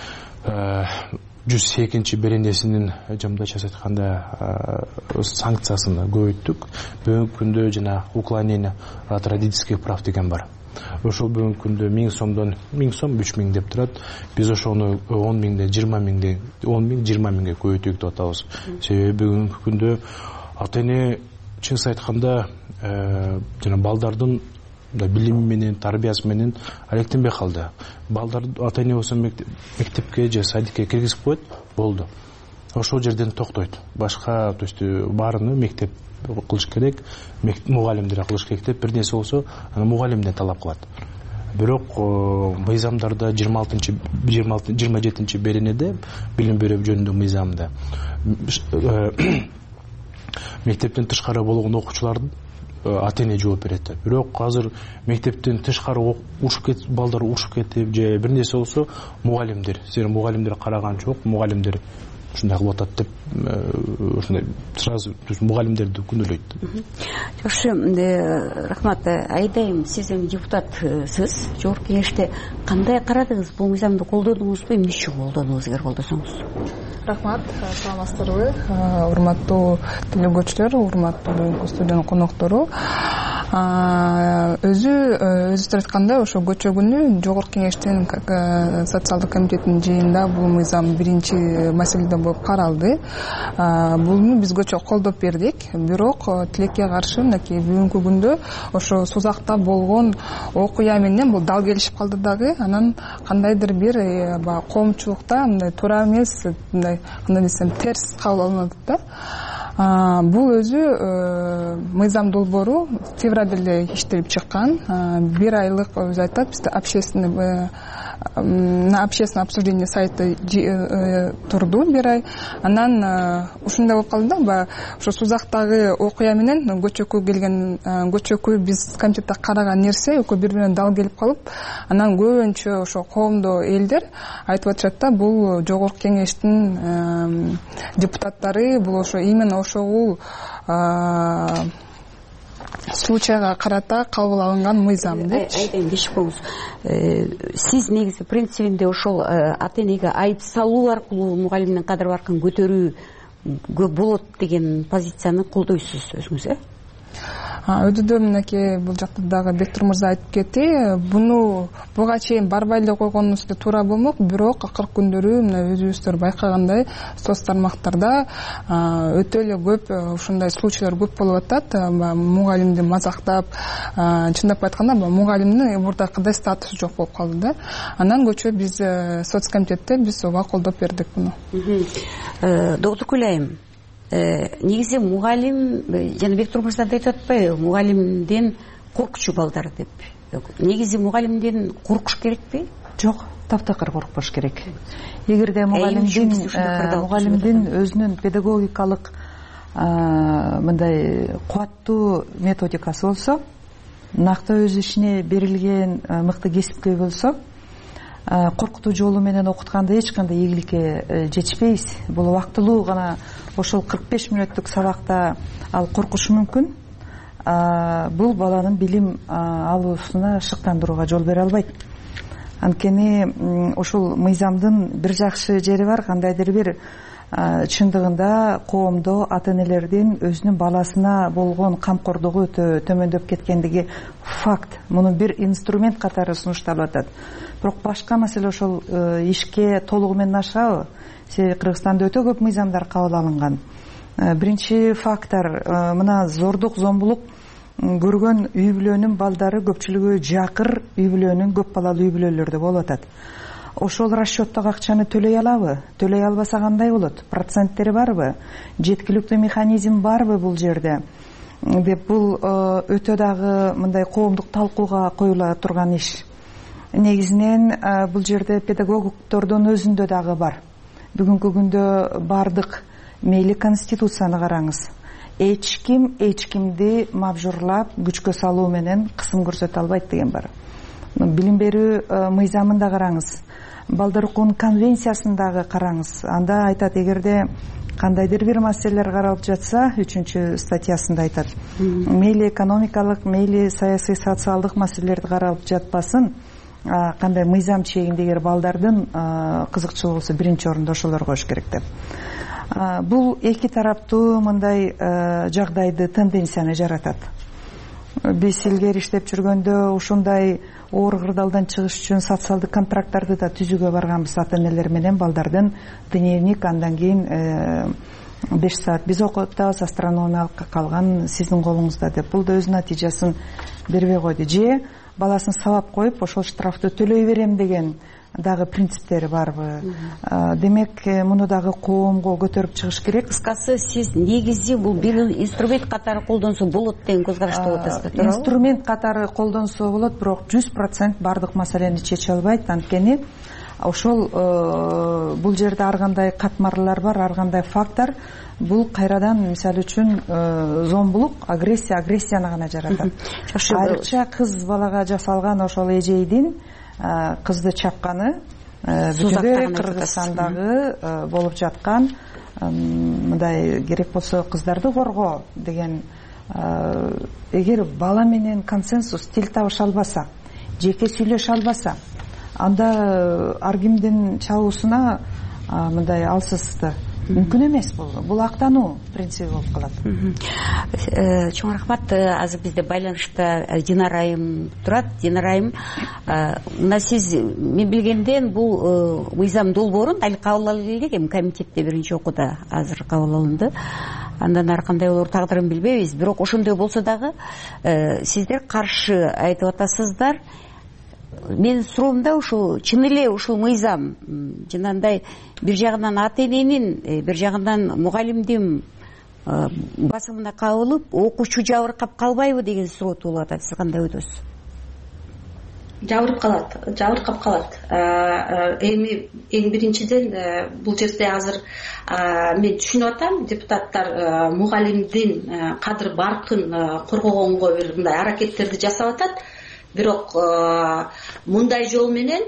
жүз экинчи беренесинин жамдача айтканда санкциясын көбөйттүк. Бүгүнкү күндө жана уклонение от родительских прав деген бар. Ошол бүгүнкү күндө миң сомдон миң сом үч миң деп турат. Биз ошону он миңден жыйырма миңге он миң жыйырма миңге көбөйтөйүк деп атабыз. Себеби бүгүнкү күндө ата эне чынсын айтканда жана балдардын билими менен, тарбиясы менен алектенбей калды. Балдар ата эне болсо мектепке же садикке киргизип коет, болду. Ошол жерден токтойт. Башка, то есть баарыны мектеп кылыш керек, мугалимдер кылыш керек деп бир нерсе болсо, аны мугалимден талап кылат. Бирок мыйзамдарда жыйырма алтынчы жыйырма жетинчи беренеде билим берүү жөнүндө мыйзамда мектептен тышкары болгон окуучулардын ата эне жооп берет. Бирок азыр мектептен тышкары урушуп кетип, балдар урушуп кетип же бир нерсе болсо, мугалимдер, силер мугалимдер караган жок, мугалимдер ушундай кылып атат деп ушундай сразу мугалимдерди күнөөлөйт. Жакшы, рахмат. Айдайым, сиз эми депутатсыз, жогорку кеңеште кандай карадыңыз? Бул мыйзамды колдодуңузбу, эмне үчүн колдодуңуз, эгер колдосоңуз? Рахмат, саламатсыздарбы, урматтуу телекөрүүчүлөр, урматтуу бүгүнкү студиянын коноктору. Өзү өзү айткандай, ошо көчө күнү жогорку кеңештин социалдык комитетинин жыйынында бул мыйзам биринчи маселеден болуп каралды. Буну биз көчө колдоп бердик. Бирок тилекке каршы мынакей бүгүнкү күндө ошо Сузакта болгон окуя менен бул дал келишип калды дагы. Анан кандайдыр бир коомчулукта мындай туура эмес, мындай кандай десем, терс кабыл алынат да. Бул өзү мыйзам долбоору февралда эле иштелип чыккан. Бир айлык өзү айтат, бизде общественный на общественном обсуждении сайта турду бир ай. Анан ушундай болуп калды да, ошо Сузактагы окуя менен көчөккө келген, көчөккө биз комитетте караган нерсе экөө бири бирине дал келип калып, анан көбүнчө ошо коомдо элдер айтып атышат да, бул жогорку кеңештин депутаттары бул ошо именно ошол случайга карата кабыл алынган мыйзам деп. Айдайм, дешип коюңуз. Сиз негизи принцибинде ошол ата энеге айып салуу аркылуу мугалимдин кадыр баркын көтөрүүгө болот деген позицияны колдойсуз өзүңүз, э? Өдүдө мынакей бул жакта дагы Бектур мырза айтып кетти. Буну буга чейин барбай эле койгонубуз да туура болмок, бирок акыркы күндөрү мына өзүбүздөр байкагандай соц тармактарда өтө эле көп ушундай случайлар көп болуп атат. Мугалимди мазактап, чындап айтканда мугалимдин мурдакыдай статусу жок болуп калды да. Анан көчө биз соц комитетте биз ооба колдоп бердик буну. Доктор Күлайым, негизи мугалим, жана Бектур мырза да айтып атпайбы, мугалимден коркчу балдар деп. Негизи мугалимден коркуш керекпи? Жок, таптакыр коркпош керек. Эгерде мугалимдин мугалимдин өзүнүн педагогикалык мындай кубаттуу методикасы болсо, накты өз ишине берилген мыкты кесипкөй болсо, коркутуу жолу менен окутканда эч кандай ийгиликке жетишпейбиз. Бул убактылуу гана ошол кырк беш мүнөттүк сабакта ал коркушу мүмкүн. Бул баланын билим алуусуна шыктандырууга жол бере албайт. Анткени ушул мыйзамдын бир жакшы жери бар, кандайдыр бир чындыгында коомдо ата энелердин өзүнүн баласына болгон камкордугу өтө төмөндөп кеткендиги факт. Муну бир инструмент катары сунушталып атат. Бирок башка маселе ошол ишке толугу менен ашабы? Себеби Кыргызстанда өтө көп мыйзамдар кабыл алынган. Биринчи фактор, мына зордук, зомбулук көргөн үй бүлөнүн балдары көпчүлүгү жакыр үй бүлөнүн көп балалуу үй бүлөлөрдө болуп атат. Ошол расчеттогу акчаны төлөй алабы? Төлөй албаса кандай болот? Проценттери барбы? Жеткиликтүү механизм барбы бул жерде? Деп бул өтө дагы мындай коомдук талкууга коюла турган иш. Негизинен бул жерде педагогдордун өзүндө дагы бар. Бүгүнкү күндө бардык мейли конституцияны караңыз. Эч ким эч кимди мабжурлап күчкө салуу менен кысым көрсөтө албайт деген бар. Билим берүү мыйзамында караңыз. Балдар укугунун конвенциясын дагы караңыз. Анда айтат, эгерде кандайдыр бир маселелер каралып жатса, үчүнчү статьясында айтат. Мейли экономикалык, мейли саясий, социалдык маселелерди каралып жатпасын, кандай мыйзам чегинде эгер балдардын кызыкчылыгы болсо биринчи орунда ошолор коюш керек деп. Бул эки тараптуу мындай жагдайды, тенденцияны жаратат. Биз илгери иштеп жүргөндө ушундай оор кырдаалдан чыгыш үчүн социалдык контракттарды да түзүүгө барганбыз ата энелер менен. Балдардын дневник, андан кийин беш саат биз окуп атабыз, астрономиялыкка калган сиздин колуңузда деп. Бул да өз натыйжасын бербей койду. Же баласын сабап коюп, ошол штрафты төлөй берем деген дагы принциптери барбы? Демек, муну дагы коомго көтөрүп чыгыш керек. Кыскасы, сиз негизи бул бир инструмент катары колдонсо болот деген көз карашта отасыздар, туурабы? Инструмент катары колдонсо болот, бирок жүз процент бардык маселени чече албайт. Анткени ошол бул жерде ар кандай катмарлар бар, ар кандай фактор. Бул кайрадан мисалы үчүн зомбулук, агрессия, агрессияны гана жаратат. Айрыкча кыз балага жасалган ошол эжейдин кызды чапканы бүтүндөй Кыргызстандагы болуп жаткан, мындай керек болсо кыздарды коргоо деген, эгер бала менен консенсус, тил табыша албаса, жеке сүйлөшө албаса, анда ар кимдин чабуусуна мындай алсызды мүмкүн эмес. Бул бул актануу принциби болуп калат. Чоң рахмат. Азыр бизде байланышта Динара айым турат. Динара айым, мына сиз мен билгенден бул мыйзам долбоорун али кабыл алып элек, комитетте биринчи окууда азыр кабыл алынды. Андан ары кандай болор тагдырын билбейбиз. Бирок ошондой болсо дагы сиздер каршы айтып атасыздар. Менин суроомда ушул чын эле ушул мыйзам жанагындай бир жагынан ата эненин, бир жагынан мугалимдин басымына кабылып, окуучу жабыркап калбайбы деген суроо туулуп атат. Сиз кандай ойдосуз? Жабырып калат, жабыркап калат. Эми эң биринчиден бул жерде азыр мен түшүнүп атам, депутаттар мугалимдин кадыр баркын коргогонго бир мындай аракеттерди жасап атат. Бирок мындай жол менен,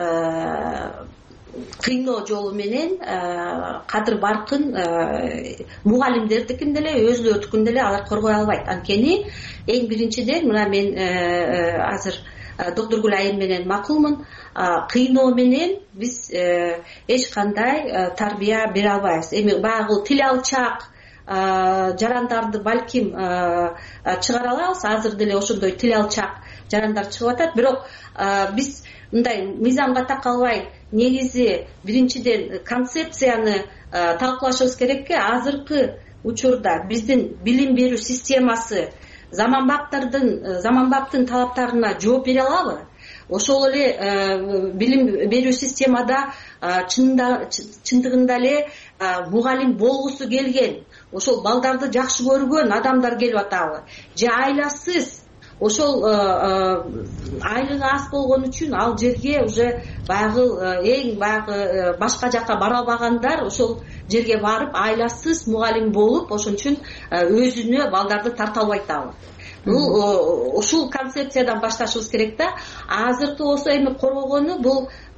кыйноо жолу менен кадыр баркын мугалимдердикин деле, өзүлөрдүкүн деле алар коргой албайт. Анткени эң биринчиден мына мен азыр Доктургүл айым менен макулмун, кыйноо менен биз эч кандай тарбия бере албайбыз. Эми баягы тил алчак жарандарды балким чыгара алабыз. Азыр деле ошондой тил алчак жарандар чыгып атат. Бирок биз мындай мыйзамга такалбай, негизи биринчиден концепцияны талкуулашыбыз керекки. Азыркы учурда биздин билим берүү системасы заманбаптардын заманбаптын талаптарына жооп бере алабы? Ошол эле билим берүү системада чындыгында эле мугалим болгусу келген, ошол балдарды жакшы көргөн адамдар келип атабы? Же айласыз ошол айлыгы аз болгон үчүн ал жерге уже баягы эң баягы башка жака бара албагандар ошол жерге барып айласыз мугалим болуп, ошон үчүн өзүнө балдарды тарта албайт дагы. Бул ушул концепциядан башташыбыз керек да. Азыркы болсо эми коргогону бул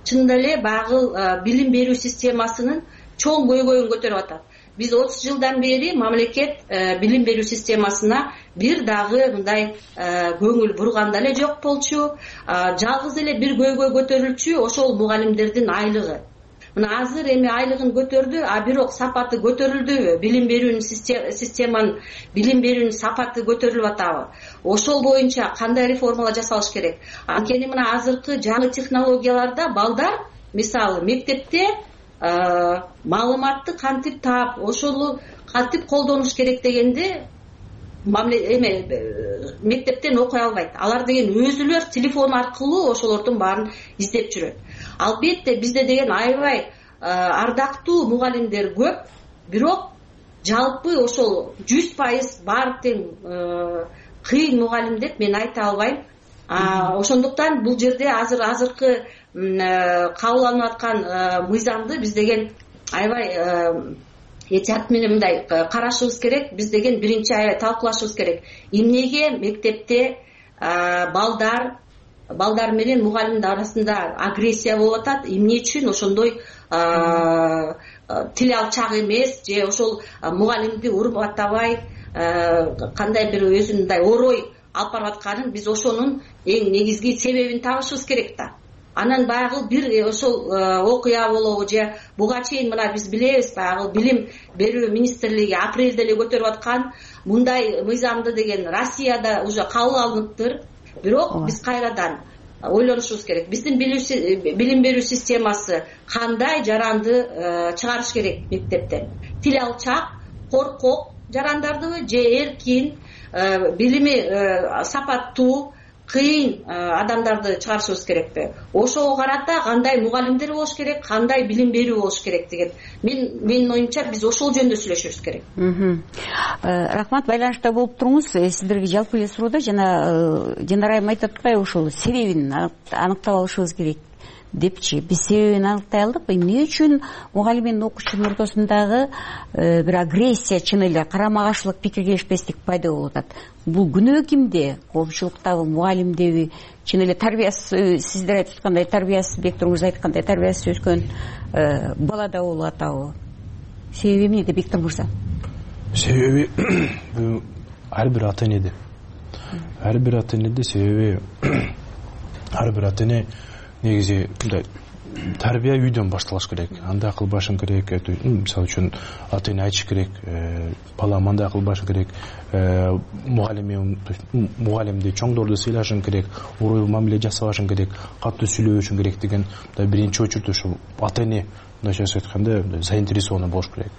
чынында эле баягы билим берүү системасынын чоң көйгөйүн көтөрүп атат. Биз отуз жылдан бери мамлекет билим берүү системасына бир дагы мындай көңүл бурган деле жок болчу. Жалгыз эле бир көйгөй көтөрүлчү, ошол мугалимдердин айлыгы. Мына азыр эми айлыгын көтөрдү, а бирок сапаты көтөрүлдүбү? Билим берүүнүн системанын билим берүүнүн сапаты көтөрүлүп атабы? Ошол боюнча кандай реформалар жасалыш керек? Анткени мына азыркы жаңы технологияларда балдар мисалы мектепте маалыматты кантип таап, ошону кантип колдонуш керек дегенди эме мектептен окуй албайт. Алар деген өзүлөр телефон аркылуу ошолордун баарын издеп жүрөт. Албетте бизде деген аябай ардактуу мугалимдер көп, бирок жалпы ошол жүз пайыз баары тең кыйын мугалим деп мен айта албайм. Ошондуктан бул жерде азыр азыркы кабыл аткан мыйзамды биз деген аябай этият менен мындай карашыбыз керек. Биз деген биринчи аябай талкуулашыбыз керек. Эмнеге мектепте балдар балдар менен мугалимдин арасында агрессия болуп атат? Эмне үчүн ошондой тил алчак эмес же ошол мугалимди уруп атабай кандай бир өзүнүн мындай орой алып барып атканын биз ошонун эң негизги себебин табышыбыз керек да. Анан баягы бир ошол окуя болобу же буга чейин мына биз билебиз баягы билим берүү министрлиги апрелде эле көтөрүп аткан мындай мыйзамды деген Россияда уже кабыл алыныптыр. Бирок биз кайрадан ойлонушубуз керек. Биздин билим берүү системасы кандай жаранды чыгарыш керек мектептен? Тил алчак, коркок жарандардыбы же эркин, билими сапаттуу, кыйын адамдарды чыгарышыбыз керекпи? Ошого карата кандай мугалимдер болуш керек, кандай билим берүү болуш керек деген мен менин оюмча биз ошол жөнүндө сүйлөшүбүз керек. Рахмат, байланышта болуп туруңуз. Сиздерге жалпы эле суроодо жана Динара айым айтып атпайбы, ошол себебин аныктап алышыбыз керек депчи. Биз себебин аныктай алдыкпы? Эмне үчүн мугалим менен окуучунун ортосундагы бир агрессия, чын эле карама каршылык, пикир келишпестик пайда болуп атат? Бул күнөө кимде? Коомчулуктагы мугалимдеби? Чын эле тарбиясыз, сиздер айтып аткандай тарбиясыз, Бектурмуз айткандай тарбиясыз өскөн балада болуп атабы? Себеби эмнеде, Бектур мырза? Себеби ар бир ата энеде. Ар бир ата энеде себеби ар бир ата эне негизи мындай тарбия үйдөн башталыш керек. Андай кылбашың керек, мисалы үчүн ата эне айтыш керек, балам андай кылбашың керек, мугалим мугалимди чоңдорду сыйлашың керек, уруу мамиле жасабашың керек, катуу сүйлөбөшүң керек деген биринчи очередь ошо ата эне мындайча айтканда заинтересован болуш керек.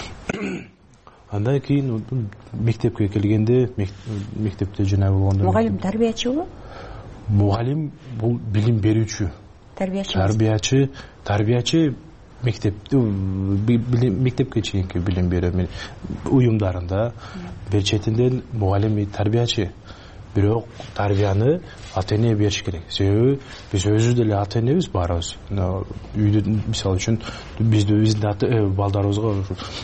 Андан кийин мектепке келгенде, мектепте жана болгондо мугалим тарбиячыбы? Мугалим бул билим берүүчү. Тарбиячы. Тарбиячы, тарбиячы мектепте мектепке чейинки билим берүү уюмдарында бир четинден мугалим тарбиячы. Бирок тарбияны ата эне бериш керек. Себеби биз өзүбүз деле ата энебиз баарыбыз. Үйдө мисалы үчүн бизде биздин балдарыбызга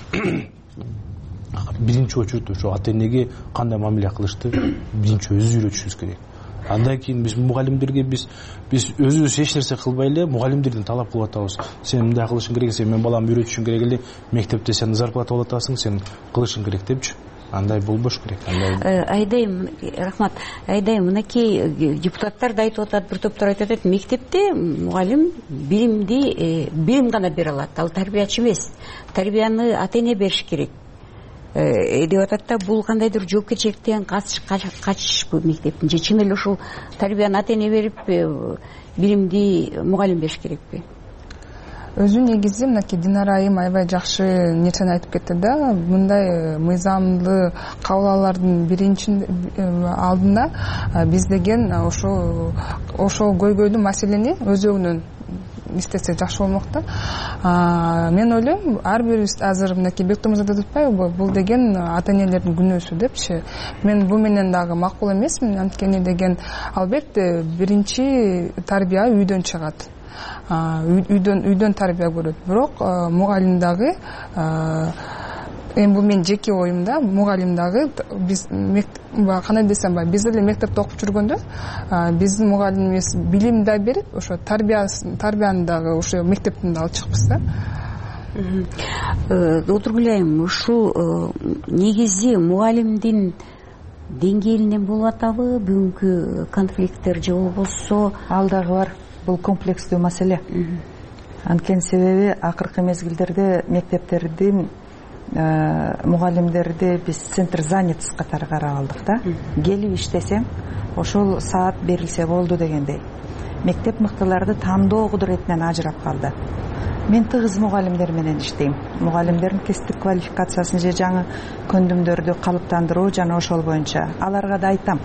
биринчи очередь ошо ата энеге кандай мамиле кылышты биринчи өзүбүз үйрөтүшүбүз керек. Андан кийин биз мугалимдерге биз биз өзүбүз эч нерсе кылбай эле мугалимдерден талап кылып атабыз. Сен мындай кылышың керек, сен менин баламды үйрөтүшүң керек эле, мектепте сен зарплата алып атасың, сен кылышың керек депчи. Андай болбош керек. Айдайм, рахмат. Айдайм, мынакей депутаттар да айтып атат, бир топтор айтып атат, мектепте мугалим билимди билим гана бере алат, ал тарбиячы эмес. Тарбияны ата эне бериш керек. Деп атат да, бул кандайдыр жоопкерчиликтен качышпы мектептин же чын эле ушул тарбияны ата эне берип билимди мугалим бериш керекпи? Өзү негизи мынакей Динара айым аябай жакшы нерсени айтып кетти да. Мындай мыйзамды кабыл алаардын биринчи алдында биз деген ошо ошол көйгөйлүү маселени өзөгүнөн эстесе жакшы болмок да. Мен ойлойм, ар бирибиз азыр мынакей Бектур мырза деп атпайбы, бул деген ата энелердин күнөөсү депчи. Мен бул менен дагы макул эмесмин, анткени деген албетте биринчи тарбия үйдөн чыгат. Үйдөн үйдөн тарбия көрөт. Бирок мугалим дагы эми бул менин жеке оюм да. Мугалим дагы биз баягы кандай десем баягы биз эле мектепте окуп жүргөндө биздин мугалимибиз билим да берет, ошо тарбиясын тарбияны дагы ошо мектептен да алып чыкпыз да. Доктор Гүлайым, ушул негизи мугалимдин деңгээлинен болуп атабы бүгүнкү конфликттер же болбосо? Ал дагы бар. Бул комплекстүү маселе. Анткени себеби акыркы мезгилдерде мектептердин мугалимдерди биз центр занятость катары карап алдык да. Келип иштесең, ошол саат берилсе болду дегендей. Мектеп мыктыларды тандоо кудуретинен ажырап калды. Мен тыгыз мугалимдер менен иштейм. Мугалимдердин кесиптик квалификациясын же жаңы көндүмдөрдү калыптандыруу жана ошол боюнча аларга да айтам.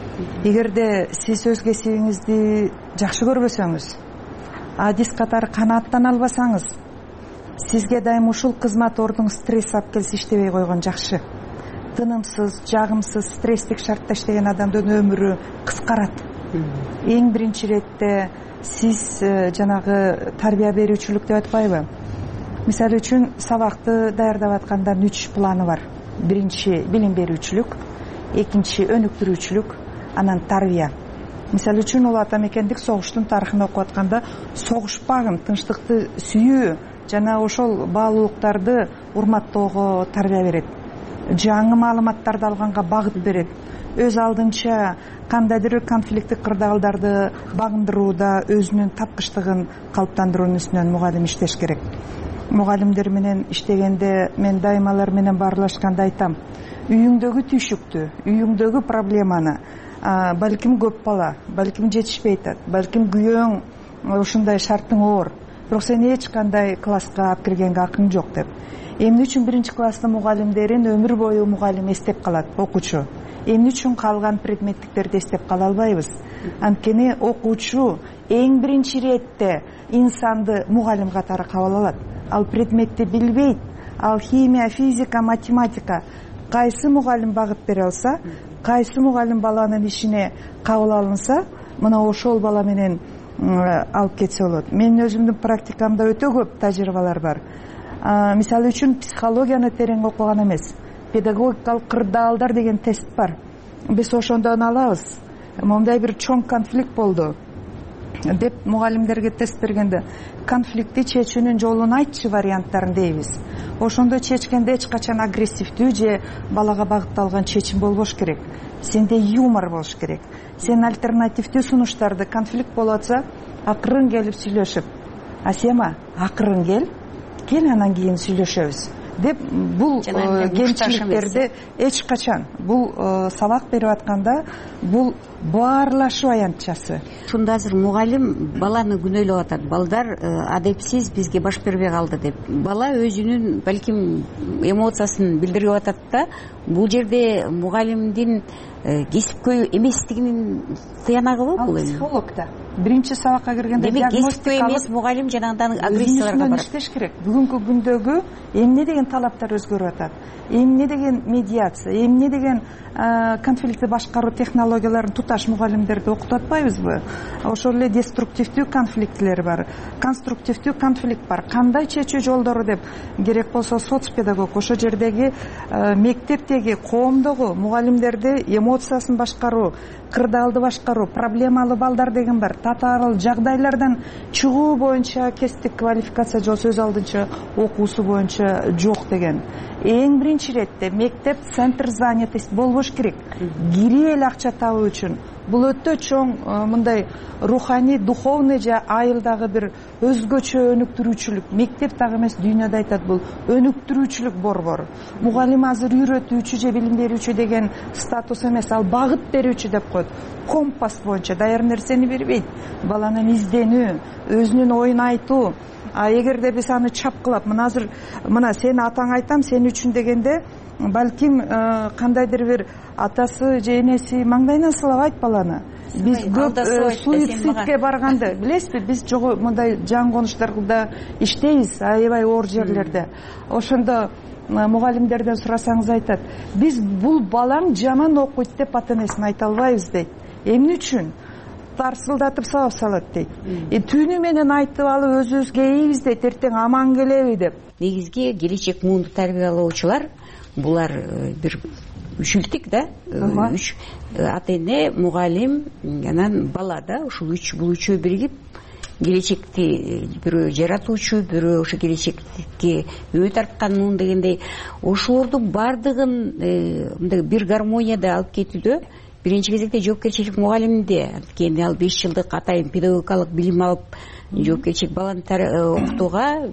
Эгерде сиз өз кесибиңизди жакшы көрбөсөңүз, адис катары канааттана албасаңыз, сизге дайым ушул кызмат ордуң стресс алып келсе иштебей койгон жакшы. Тынымсыз, жагымсыз, стресстик шартта иштеген адамдын өмүрү кыскарат. Эң биринчи иретте сиз жанагы тарбия берүүчүлүк деп атпайбы? Мисалы үчүн сабакты даярдап аткандан үч планы бар. Биринчи билим берүүчүлүк, экинчи өнүктүрүүчүлүк, анан тарбия. Мисалы үчүн ул ата мекендик согуштун тарыхын окуп атканда согушпагын, тынчтыкты сүйүү жана ошол баалуулуктарды урматтоого тарбия берет. Жаңы маалыматтарды алганга багыт берет. Өз алдынча кандайдыр бир конфликттик кырдаалдарды багындырууда өзүнүн тапкычтыгын калыптандыруунун үстүнөн мугалим иштеш керек. Мугалимдер менен иштегенде мен дайыма алар менен баарлашканда айтам, үйүңдөгү түйшүктү, үйүңдөгү проблеманы, балким көп бала, балким жетишпей атат, балким күйөөң ушундай шарттың оор, бирок сен эч кандай класска алып киргенге акың жок деп. Эмне үчүн биринчи класстын мугалимдерин өмүр бою мугалим эстеп калат, окуучу? Эмне үчүн калган предметтиктерди эстеп кала албайбыз? Анткени окуучу эң биринчи иретте инсанды мугалим катары кабыл алат. Ал предметти билбейт. Ал химия, физика, математика кайсы мугалим багыт бере алса, кайсы мугалим баланын ишине кабыл алынса, мына ошол бала менен алып кетсе болот. Менин өзүмдүн практикамда өтө көп тажрыйбалар бар. Мисалы үчүн психологияны терең окуган эмес, педагогикалык кырдаалдар деген тест бар. Биз ошондон алабыз. Мондай бир чоң конфликт болду деп мугалимдерге тест бергенде конфликтти чечүүнүн жолун айтчы варианттарын дейбиз. Ошондо чечкенде эч качан агрессивдүү же балага багытталган чечим болбош керек. Сенде юмор болуш керек. Сен альтернативдүү сунуштарды, конфликт болуп атса, акырын келип сүйлөшүп, Асема, акырын кел, кел анан кийин сүйлөшөбүз деп бул кемчиликтерди эч качан бул сабак берип атканда бул баарлашуу аянтчасы. Ушунда азыр мугалим баланы күнөөлөп атат. Балдар адепсиз бизге баш бербей калды деп. Бала өзүнүн балким эмоциясын билдирип атат да, бул жерде мугалимдин кесипкөй эместигинин тыянагыбы бул? Ал психолог да. Биринчи сабакка киргенде диагностика эмес мугалим жанагындан агрессияларга барат. Иштеш керек. Бүгүнкү күндөгү эмне деген талаптар өзгөрүп атат? Эмне деген медиация, эмне деген конфликтти башкаруу технологияларын туташ мугалимдерди окутуп атпайбызбы? Ошол эле деструктивдүү конфликттер бар, конструктивдүү конфликт бар. Кандай чечүү жолдору деп керек болсо соцпедагог ошол жердеги мектептеги, коомдогу мугалимдерди эмоциясын башкаруу, кырдаалды башкаруу, проблемалуу балдар деген бар. Татаал жагдайлардан чыгуу боюнча кесиптик квалификация жол сөз алдынча окуусу боюнча жок деген. Эң биринчи иретте мектеп центр занятость болбош керек. Кире эле акча табуу үчүн. Бул өтө чоң мындай руханий, духовный же айылдагы бир өзгөчө өнүктүрүүчүлүк. Мектеп дагы эмес, дүйнөдө айтат бул өнүктүрүүчүлүк борбор. Мугалим азыр үйрөтүүчү же билим берүүчү деген статус эмес, ал багыт берүүчү деп коет. Компас боюнча даяр нерсени бербейт. Баланын изденүү, өзүнүн оюн айтуу. А эгерде биз аны чапкылап, мына азыр мына сени атаң айтам, сен үчүн дегенде, балким кандайдыр бир атасы же энеси маңдайынан сылабайт баланы. Биз көп суицидке барганды билесизби? Биз жого мындай жан конуштарда иштейбиз, аябай оор жерлерде. Ошондо мугалимдерден сурасаңыз айтат, биз бул балаң жаман окуйт деп ата энесине айта албайбыз дейт. Эмне үчүн? тарсылдатып сабап салат дейт. Түнү менен айтып алып өзүбүзгө ийбиз дейт, эртең аман келеби деп. Негизги келечек муунду тарбиялоочулар булар бир үчүлтүк да, үч ата эне, мугалим, анан бала да, ушул үч бул үчөө биригип келечекти бирөө жаратуучу, бирөө ошо келечекке үмүт арткан муун дегендей, ошолордун бардыгын мындай бир гармонияда алып кетүүдө биринчи кезекте жоопкерчилик мугалимде. Анткени ал беш жылдык атайын педагогикалык билим алып, жоопкерчилик баланы окутууга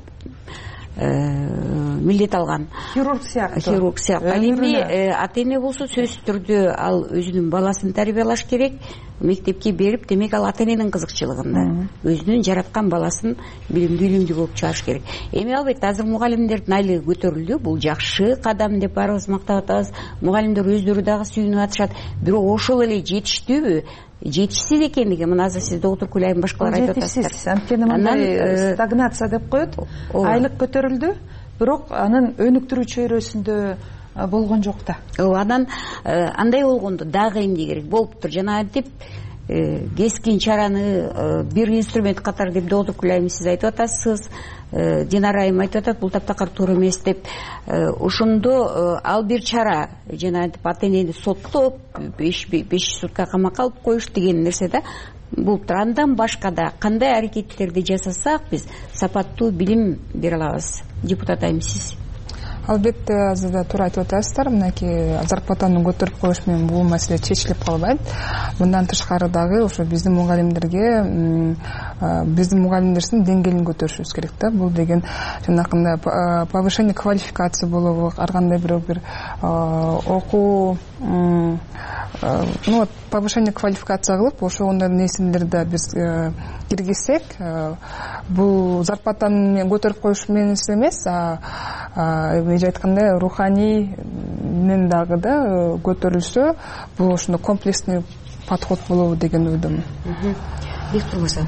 милдет алган. Хирург сыяктуу. Хирург сыяктуу. Ал эми ата эне болсо сөзсүз түрдө ал өзүнүн баласын тарбиялаш керек, мектепке берип, демек ал ата эненин кызыкчылыгында өзүнүн жараткан баласын билимдүү илимдүү болуп чыгарыш керек. Эми албетте азыр мугалимдердин айлыгы көтөрүлдү, бул жакшы кадам деп баарыбыз мактап атабыз. Мугалимдер өздөрү дагы сүйүнүп атышат. Бирок ошол эле жетиштүүбү? Жетишсиз экендиги мына азыр сиз доктур Кулайым башкалар айтып атасыздар. Жетишсиз. Анткени мындай стагнация деп коет. Айлык көтөрүлдү, бирок анын өнүктүрүү чөйрөсүндө болгон жок да. Ооба, анан андай болгондо дагы эмне керек? Болуптур, жана антип кескин чараны бир инструмент катары деп доктур Кулайым сиз айтып атасыз, Динара айым айтып атат, бул таптакыр туура эмес деп. Ошондо ал бир чара, жана антип ата энени соттоп беш сутка камакка алып коюш деген нерсе да. Булуптур. Андан башка да кандай аракеттерди жасасак биз сапаттуу билим бере алабыз? Депутат айым сиз. Албетте азыр да туура айтып атасыздар, мынакей зарплатаны көтөрүп коюш менен бул маселе чечилип калбайт. Мындан тышкары дагы ошо биздин мугалимдерге биздин мугалимдердин деңгээлин көтөрүшүбүз керек да. Бул деген жанакындай повышение квалификации болобу, ар кандай бирок бир окуу, ну вот повышение квалификация кылып, ошондой нерселерди биз киргизсек, бул зарплатаны көтөрүп коюш менен эмес, а айткандай руханий мен дагы да көтөрүлсө, бул ошондой комплексный подход болобу деген ойдомун. Виктор Мырза.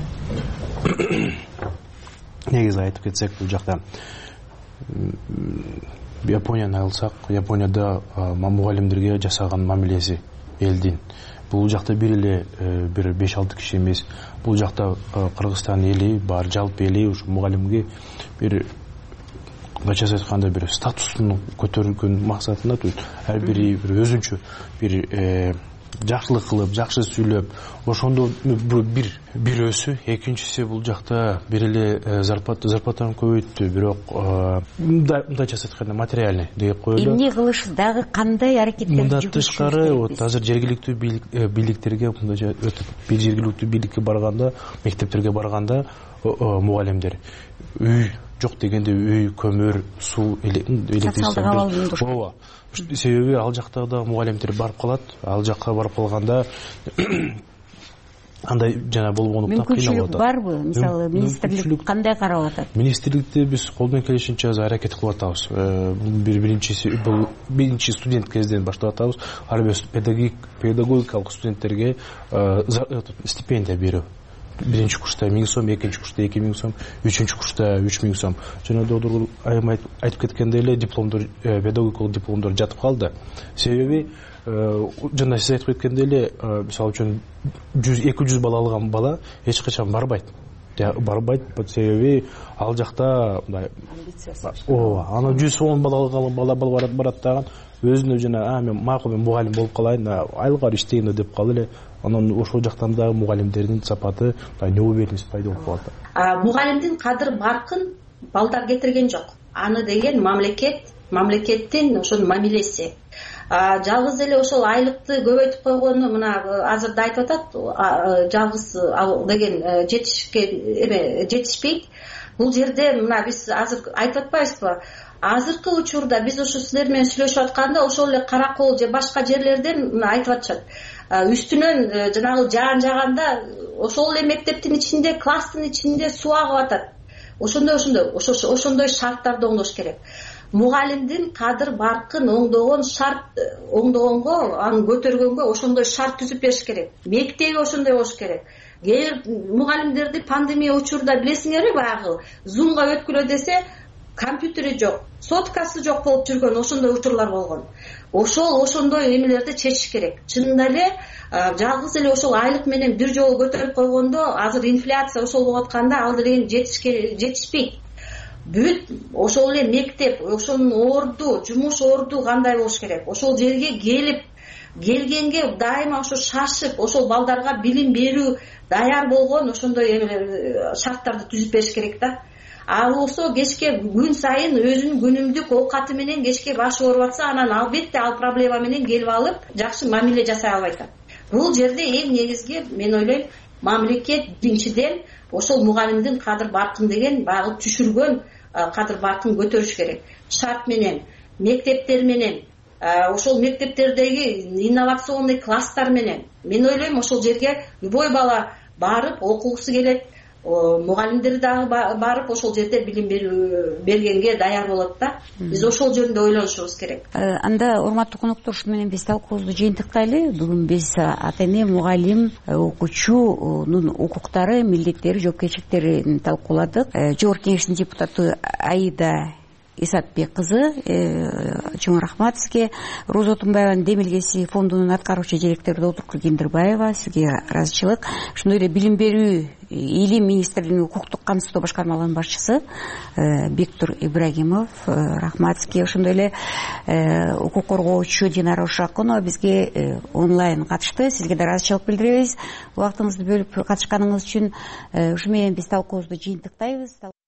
Негизи айтып кетсек, бул жакта Японияны алсак, Японияда мугалимдерге жасаган мамилеси элдин. Бул жакта бир эле бир беш алты киши эмес. Бул жакта Кыргызстан эли бар, жалпы эли ушу мугалимге бир бачасы айтканда бир статусун көтөргөн максатында ар бири бир өзүнчө бир жакшылык кылып, жакшы сүйлөп, ошондо бир бирөөсү, экинчиси бул жакта бир эле зарплата зарплатаны көбөйттү, бирок мындайча айтканда материальный деп коелу. Эмне кылыш дагы кандай аракеттерди мында тышкары, вот азыр жергиликтүү бийликтерге, мындайча өтүп, бир жергиликтүү бийликке барганда, мектептерге барганда мугалимдер үй жок дегенде үй, көмүр, суу, электричество. Ооба. Себеби ал жакта да мугалимдер барып калат. Ал жакка барып калганда андай жана болгондуктан кыйналып атат. Мүмкүнчүлүк барбы? Мисалы, министрлик кандай карап атат? Министрликте биз колдон келишинче аракет кылып атабыз. Бир биринчиси бул биринчи студент кезден баштап атабыз. Ар бир педагогикалык студенттерге стипендия берүү. Биринчи курста миң сом, экинчи курста эки миң сом, үчүнчү курста үч миң сом. Жана доктор айым айтып кеткендей эле дипломдор, педагогикалык дипломдор жатып калды. Себеби жана сиз айтып кеткендей эле, мисалы үчүн жүз эки жүз бала алган бала эч качан барбайт. Барбайт, себеби ал жакта мындай ооба, аны жүз он бала алган бала барат барат дагы өзүнө жана а мен макул мен мугалим болуп калайын, айлык иштейин деп калды эле. Анан ошол жактан дагы мугалимдердин сапаты неуверенность пайда болуп калат. Мугалимдин кадыр баркын балдар кетирген жок. Аны деген мамлекет, мамлекеттин ошонун мамилеси. Жалгыз эле ошол айлыкты көбөйтүп койгону мына азыр да айтып атат, жалгыз ал деген жетишкен эме жетишпейт. Бул жерде мына биз азыр айтып атпайбызбы? Азыркы учурда биз ошо силер менен сүйлөшүп атканда ошол эле Каракол же башка жерлерден мына айтып атышат. Үстүнөн жанагы жаан жаганда ошол эле мектептин ичинде, класстын ичинде суу агып атат. Ошондой ошондой ошондой шарттарды оңдош керек. Мугалимдин кадыр баркын оңдогон шарт оңдогонго, аны көтөргөнгө ошондой шарт түзүп бериш керек. Мектеби ошондой болуш керек. Кээ бир мугалимдерди пандемия учурда билесиңерби, баягы Zoom'га өткүлө десе, компьютери жок, соткасы жок болуп жүргөн ошондой учурлар болгон. Ошол ошондой эмелерди чечиш керек. Чынында эле жалгыз эле ошол айлык менен бир жолу көтөрүп койгондо азыр инфляция ошол болуп атканда ал деген жетишке жетишпейт. Бүт ошол эле мектеп, ошонун орду, жумуш орду кандай болуш керек? Ошол жерге келип келгенге дайыма ошо шашып, ошол балдарга билим берүү даяр болгон ошондой эмелер шарттарды түзүп бериш керек да. Ал болсо кечке күн сайын өзүнүн күнүмдүк оокаты менен кечке башы ооруп атса, анан албетте ал проблема менен келип алып жакшы мамиле жасай албай атат. Бул жерде эң негизги мен ойлойм, мамлекет биринчиден ошол мугалимдин кадыр баркын деген багып түшүргөн кадыр баркын көтөрүш керек. Шарт менен, мектептер менен, ошол мектептердеги инновационный класстар менен. Мен ойлойм, ошол жерге любой бала барып окугусу келет, мугалимдер дагы барып ошол жерде билим берүү бергенге даяр болот да. Биз ошол жөнүндө ойлонушубуз керек. Анда урматтуу коноктору, ушу менен биз талкуубузду жыйынтыктайлы. Бүгүн биз ата эне, мугалим, окуучунун укуктары, милдеттери, жоопкерчиликтерин талкууладык. Жогорку Кеңештин депутаты Аида Исатбек кызы, чоң рахмат сизге. Роза Отунбаеванын Демилгеси фондунун аткаруучу директору Долтур Кендирбаева, сизге ыраазычылык. Ошондой эле билим берүү, илим министрлигинин укуктук камсыздоо башкармаларынын башчысы Биктур Ибрагимов, рахмат сизге. Ошондой эле укук коргоочу Динара Ушакунова бизге онлайн катышты. Сизге да ыраазычылык билдиребиз. Убактыңызды бөлүп катышканыңыз үчүн. Ушу менен биз талкуубузду жыйынтыктайбыз.